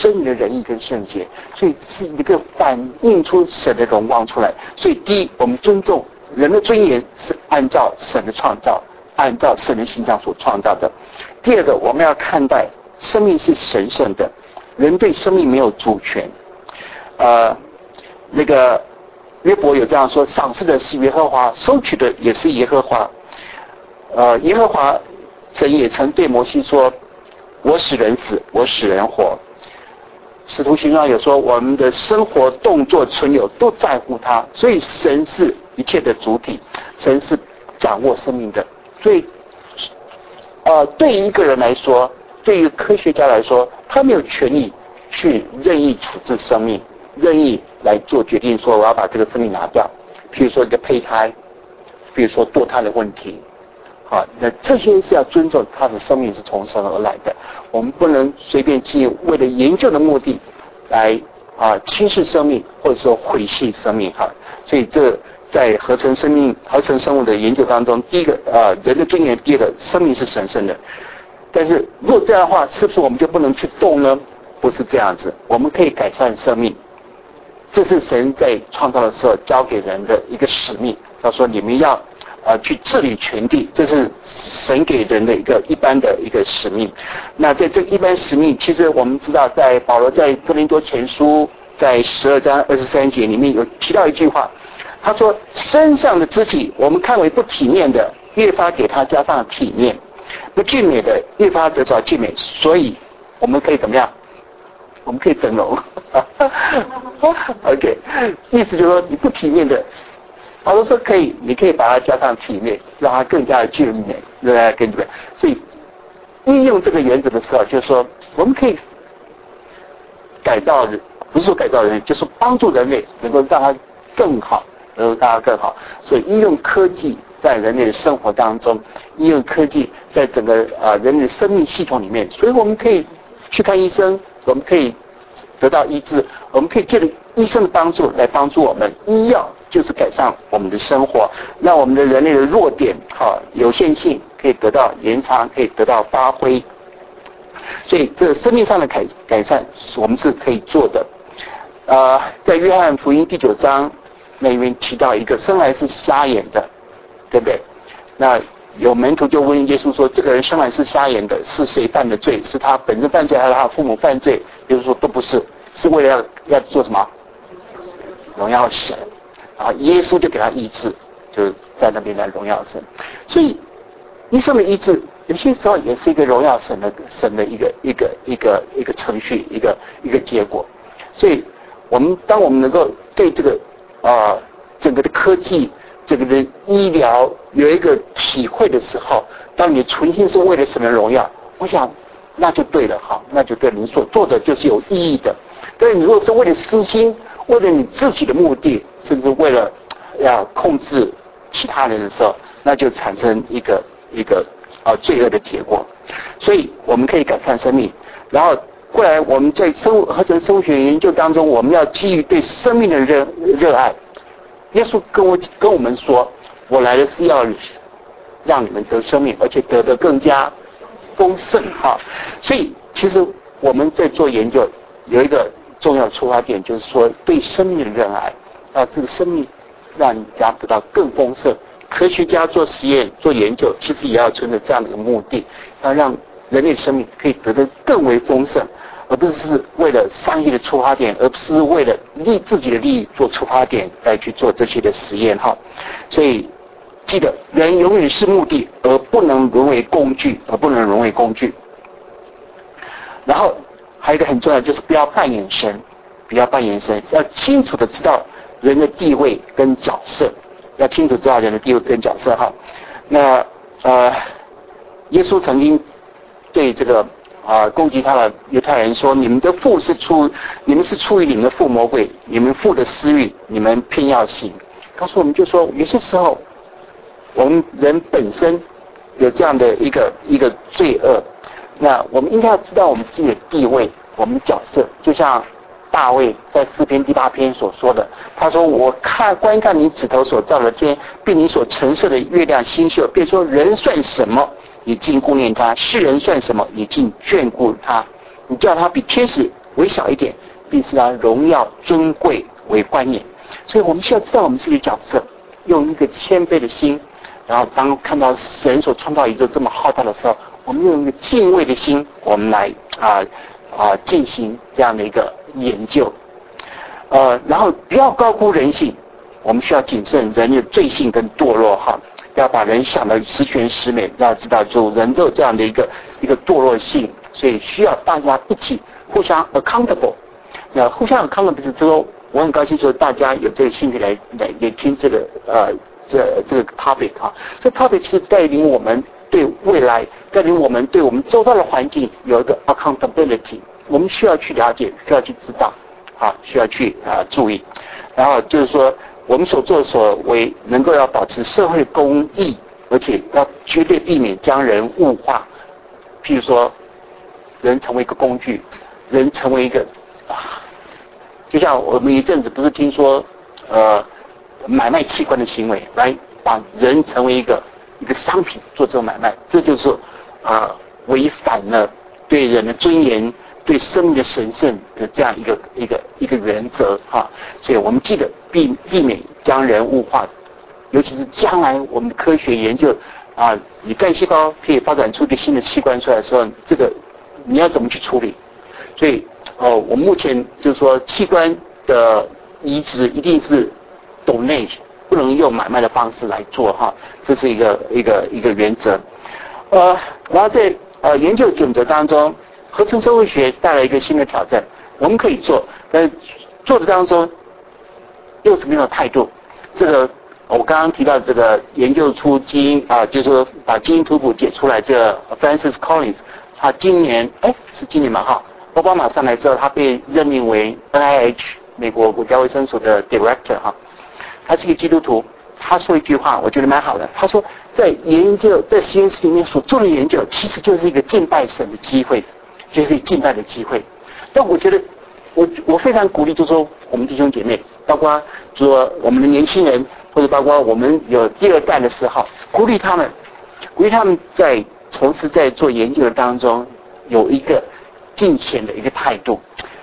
所以是一个反映出神的荣光出来。所以第一，我们尊重人的尊严是按照神的创造，按照神的形象所创造的。第二个，我们要看待生命是神圣的，人对生命没有主权。那个约伯有这样说，赏赐的是耶和华，收取的也是耶和华。耶和华神也曾对摩西说，我使人死，我使人活。使徒行传有说，我们的生活动作存有都在乎他，所以神是一切的主体，神是掌握生命的。所以对于一个人来说，对于科学家来说，他没有权利去任意处置生命，任意来做决定说我要把这个生命拿掉。譬如说一个胚胎，比如说堕胎的问题，那这些是要尊重他的生命是从神而来的，我们不能随便去为了研究的目的来轻视生命或者说毁弃生命所以这在合成生物的研究当中，第一个人的尊严，第二个生命是神圣的。但是如果这样的话，是不是我们就不能去动呢？不是这样子，我们可以改善生命，这是神在创造的时候交给人的一个使命。他说你们要去治理全地，这是神给人的一般的一个使命。那在这一般使命，其实我们知道，在保罗在哥林多前书在12章23节里面有提到一句话，他说身上的肢体我们看为不体面的，越发给他加上体面；不俊美的，越发得着俊美。所以我们可以怎么样？我们可以整容。OK， 意思就是说你不体面的，保罗说可以，你可以把它加上体面，让它更加的俊美，对不对？对不对？所以运用这个原则的时候，就是说我们可以改造人，不是说改造人，就是帮助人类能够让它更好，能够让它更好。所以应用科技在人类的生活当中，应用科技在整个人类的生命系统里面，所以我们可以去看医生，我们可以得到医治，我们可以借着医生的帮助来帮助我们。医药就是改善我们的生活，让我们的人类的弱点有限性可以得到延长，可以得到发挥。所以这生命上的改善我们是可以做的。在约翰福音第9章那里面提到一个生来是瞎眼的，对不对？那有门徒就问耶稣说，这个人生来是瞎眼的，是谁犯的罪？是他本身犯罪还是他父母犯罪？耶稣说都不是，是为了要做什么？荣耀神。然后耶稣就给他医治，就是在那边来荣耀神。所以医生的医治有些时候也是一个荣耀神的一个程序，一个结果。所以当我们能够对这个整个的科技，这个的医疗有一个体会的时候，当你存心是为了神的荣耀，我想那就对了，好，那就对了，你所做的就是有意义的。但是你如果是为了私心，为了你自己的目的，甚至为了要控制其他人的时候，那就产生一个罪恶的结果。所以我们可以改善生命，然后过来我们在合成生物学研究当中，我们要基于对生命的热爱。耶稣跟我们说，我来的是要让你们得生命，而且得的更加丰盛哈。所以其实我们在做研究有一个重要的出发点，就是说对生命的热爱，这个生命让人家得到更丰盛。科学家做实验做研究，其实也要存着这样的一个目的，要让人类生命可以得到更为丰盛，而不是为了商业的出发点，而不是为了自己的利益做出发点来去做这些的实验哈。所以记得，人永远是目的，而不能沦为工具，然后还有一个很重要，就是不要扮演神，要清楚的知道人的地位跟角色，哈。那耶稣曾经对这个攻击他的犹太人说，你们是出于你们的父魔鬼，你们父的私欲，你们偏要行。告诉我们就说，有些时候我们人本身有这样的一个罪恶，那我们应该要知道我们自己的地位，我们的角色。就像大卫在诗篇第8篇所说的，他说，我观看你指头所造的天，并你所陈设的月亮星宿，便说人算什么，你竟顾念他；世人算什么，你竟眷顾他。你叫他比天使微小一点，并使他荣耀尊贵为冠冕。所以我们需要知道我们自己的角色，用一个谦卑的心，然后当看到神所创造宇宙这么浩大的时候，我们用一个敬畏的心，我们来进行这样的一个研究。然后不要高估人性，我们需要谨慎人的罪性跟堕落哈。要把人想得十全十美，要知道就人都有这样的一个堕落性，所以需要大家一起互相 accountable。那互相 accountable 就是说，我很高兴说大家有这个兴趣来听这个这个 topic 哈。这 topic 是带领我们对未来，带领我们对我们周遭的环境有一个 accountability， 我们需要去了解，需要去知道，需要去注意。然后就是说，我们所作所为能够要保持社会公义，而且要绝对避免将人物化。譬如说，人成为一个工具，人成为一个就像我们一阵子不是听说买卖器官的行为，来把人成为一个商品做这种买卖，这就是违反了对人的尊严、对生命的神圣的这样一个原则哈。所以我们记得避免将人物化， 尤其是将来我们的科学研究啊，你干细胞可以发展出一个新的器官出来的时候，这个你要怎么去处理？所以我目前就是说器官的移植一定是donate，不能用买卖的方式来做哈，这是一个原则。然后在研究准则当中，合成生物学带来一个新的挑战，我们可以做，但是做的当中用什么样的态度？这个我刚刚提到这个研究出基因就是说把基因图谱解出来，这个 Francis Collins， 他今年是今年嘛哈，奥巴马上来之后，他被任命为 NIH 美国国家卫生所的 Director 哈，他是一个基督徒。他说一句话，我觉得蛮好的。他说，在实验室里面所做的研究，其实就是一个敬拜神的机会，就是敬拜的机会。但我觉得，我非常鼓励，就是说我们弟兄姐妹，包括说我们的年轻人，或者包括我们有第二代的时候，鼓励他们在从事在做研究的当中，有一个敬虔的一个态度，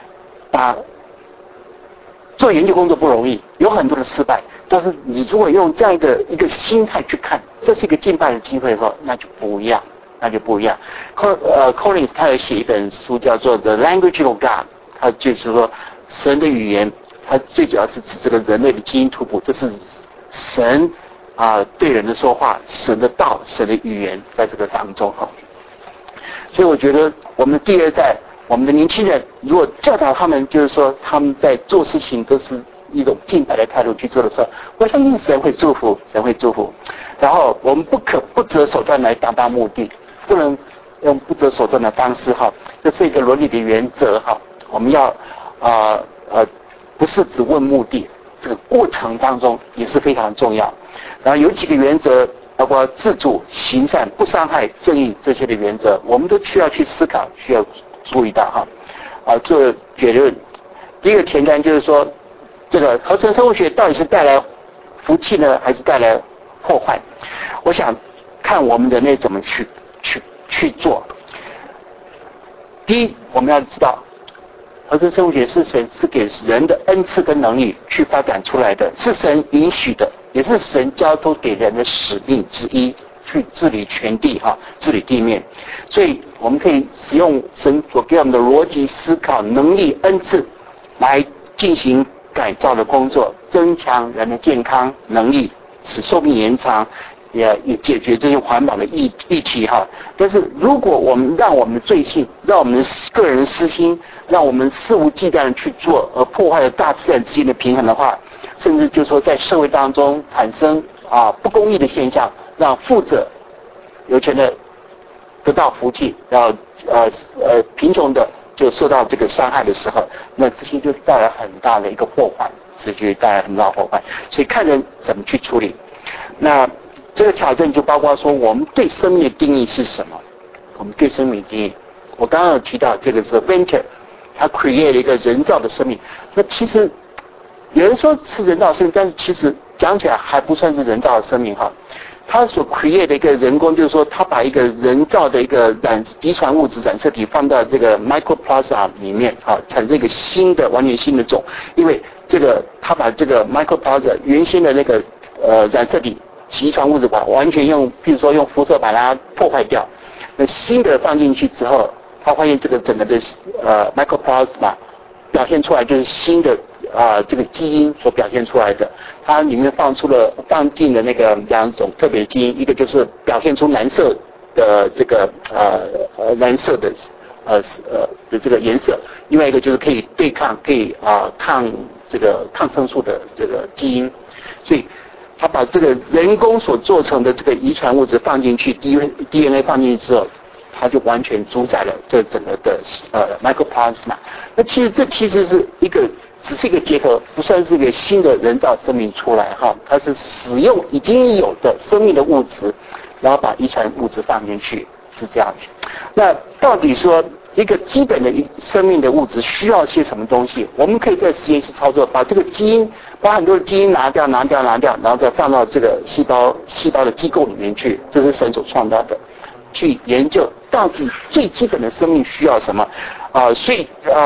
做研究工作不容易，有很多的失败。但是你如果用这样一个心态去看，这是一个敬拜的机会的时候，那就不一样。Collins 他有写一本书叫做《The Language of God》，他就是说神的语言，他最主要是指这个人类的基因图谱，这是神对人的说话，神的道，神的语言在这个当中哈。所以我觉得我们第二代，我们的年轻人，如果教导他们，就是说他们在做事情都是一种敬拜的态度去做的时候，我相信神会祝福。然后我们不择手段来达到目的，不能用不择手段的方式哈，这是一个伦理的原则哈。我们要不是只问目的，这个过程当中也是非常重要。然后有几个原则，包括自主、行善、不伤害、正义这些的原则，我们都需要去思考，需要注意到哈。做结论，第一个前瞻就是说，这个合成生物学到底是带来福气呢，还是带来破坏？我想看我们人类怎么去做。第一，我们要知道，合成生物学是神是给人的恩赐跟能力去发展出来的，是神允许的，也是神交托给人的使命之一，去治理全地治理地面。所以我们可以使用神所给我们的逻辑思考能力恩赐来进行改造的工作，增强人的健康能力，使寿命延长，也解决这些环保的议题哈。但是如果我们让我们的罪性，让我们的个人私心，让我们肆无忌惮的去做，而破坏了大自然之间的平衡的话，甚至就是说在社会当中产生不公义的现象，让富者有钱的得到福气，然后贫穷的就受到这个伤害的时候，那这些就带来很大的一个祸患，这就带来很大的祸患。所以看人怎么去处理。那这个挑战就包括说，我们对生命的定义是什么？我们对生命的定义，我刚刚有提到这个是 Venter， 他 create 了一个人造的生命。那其实有人说是人造生命，但是其实讲起来还不算是人造的生命哈。他所 create 的一个人工，就是说他把一个人造的一个遗传物质染色体放到这个 mycoplasma 里面产生一个完全新的种。因为这个他把这个 mycoplasma 原先的那个染色体遗传物质完全譬如说用辐射把它破坏掉，那新的放进去之后，他发现这个整个的mycoplasma 表现出来就是新的这个基因所表现出来的，它里面放进了那个两种特别基因，一个就是表现出蓝色的这个蓝色的这个颜色，另外一个就是可以抗这个抗生素的这个基因，所以他把这个人工所做成的这个遗传物质放进去 DNA 放进去之后，它就完全主宰了这整个的mycoplasma。那其实是只是一个结合，不算是一个新的人造生命出来哈，它是使用已经有的生命的物质，然后把遗传物质放进去，是这样子。那到底说一个基本的生命的物质需要些什么东西？我们可以在实验室操作，把这个基因，把很多的基因拿掉，然后再放到这个细胞的机构里面去，这是神所创造的，去研究到底最基本的生命需要什么所以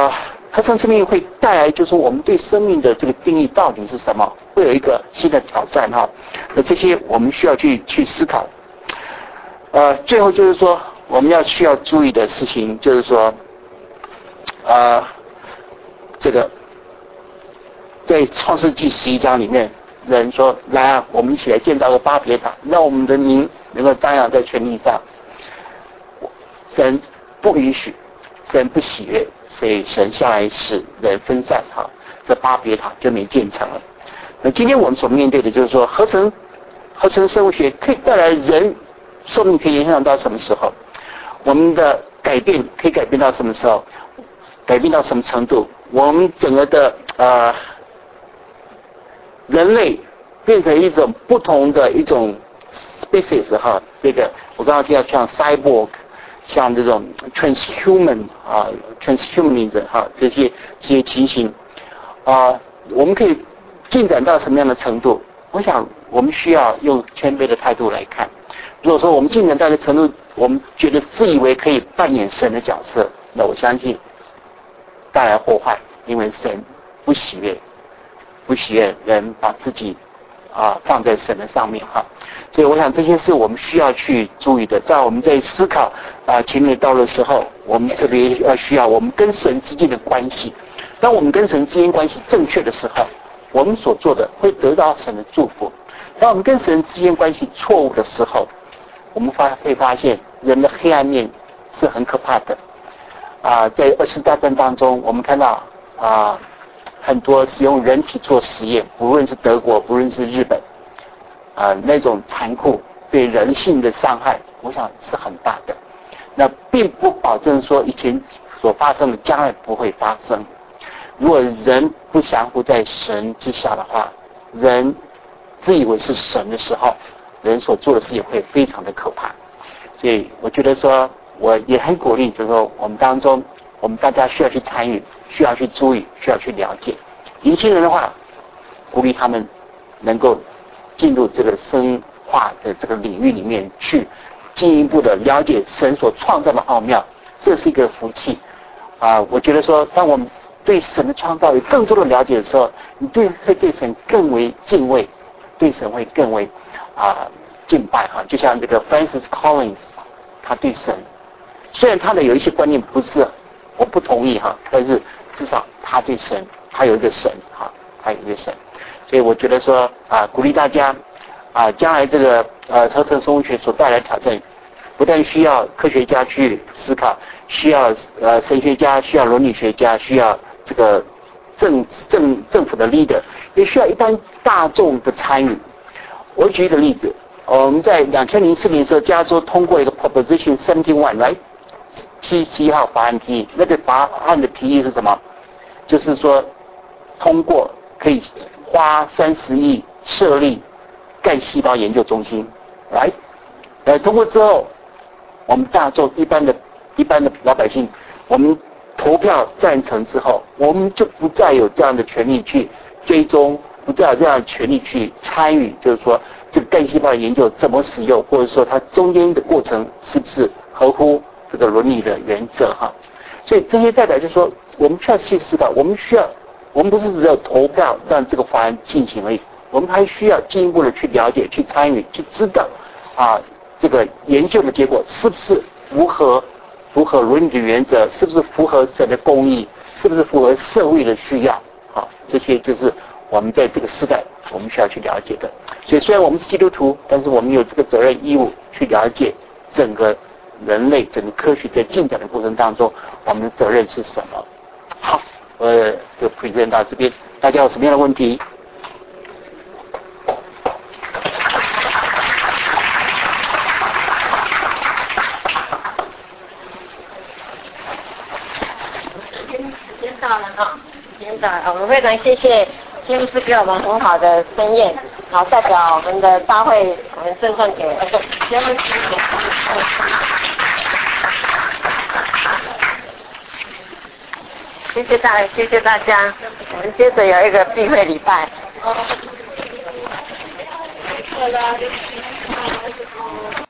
合成生命会带来就是我们对生命的这个定义到底是什么，会有一个新的挑战哈。那这些我们需要去思考。最后就是说我们需要注意的事情就是说，这个在创世纪11章里面，人说来啊，我们一起来建造个巴别塔，让我们的名能够张扬在全地上。神不允许，神不喜悦，所以神下来使人分散哈，这巴别塔就没建成了。那今天我们所面对的就是说，合成生物学可以带来人寿命可以延长到什么时候？我们的改变可以改变到什么时候？改变到什么程度？我们整个的人类变成一种不同的一种 species 哈，这个我刚刚提到像 cyborg， 像这种 transhumanism 哈，这些情形我们可以进展到什么样的程度？我想我们需要用谦卑的态度来看。如果说我们进展到的程度，我们觉得自以为可以扮演神的角色，那我相信带来祸害，因为神不喜悦人把自己放在神的上面哈。所以我想这些是我们需要去注意的。在我们在思考前面的道路的时候，我们特别需要我们跟神之间的关系。当我们跟神之间关系正确的时候，我们所做的会得到神的祝福。当我们跟神之间关系错误的时候，我们会发现人的黑暗面是很可怕的。在2次大战当中，我们看到很多使用人体做实验，不论是德国，不论是日本，那种残酷对人性的伤害，我想是很大的。那并不保证说以前所发生的将来不会发生。如果人不降服在神之下的话，人自以为是神的时候，人所做的事也会非常的可怕。所以我觉得说，我也很鼓励，就是说我们当中，我们大家需要去参与，需要去注意，需要去了解。年轻人的话，鼓励他们能够进入这个生化的这个领域里面去，进一步的了解神所创造的奥妙，这是一个福气。我觉得说，当我们对神的创造有更多的了解的时候，你会对神更为敬畏，对神会更为敬拜哈。就像这个 Francis Collins， 他对神，虽然他的有一些观念不是我不同意哈，但是至少他对神，他有一个神哈，他有一个神。所以我觉得说鼓励大家将来这个合成生物学所带来的挑战，不但需要科学家去思考，需要神学家，需要伦理学家，需要这个政府的 leader， 也需要一般大众的参与。我举一个例子，我们在2004年的时候，加州通过一个 Proposition 71来771号法案提议。那个法案的提议是什么？就是说通过可以花30亿设立干细胞研究中心，通过之后，我们大众一般的老百姓，我们投票赞成之后，我们就不再有这样的权利去追踪，不再有这样的权利去参与，就是说这个干细胞研究怎么使用，或者说它中间的过程是不是合乎这个伦理的原则哈。所以这些代表就是说，我们需要去思考，我们不是只有投票让这个法案进行而已，我们还需要进一步的去了解、去参与、去知道这个研究的结果是不是符合伦理的原则，是不是符合神的公义，是不是符合社会的需要这些就是我们在这个时代我们需要去了解的。所以虽然我们是基督徒，但是我们有这个责任义务去了解整个人类整个科学在进展的过程当中，我们的责任是什么。好，我就 present 到这边，大家有什么样的问题？ 时间到了，我们非常谢谢先师给我们很好的经验，好，代表我们的大会，我们赠送给先师。谢谢大家，我们接着有一个闭会礼拜。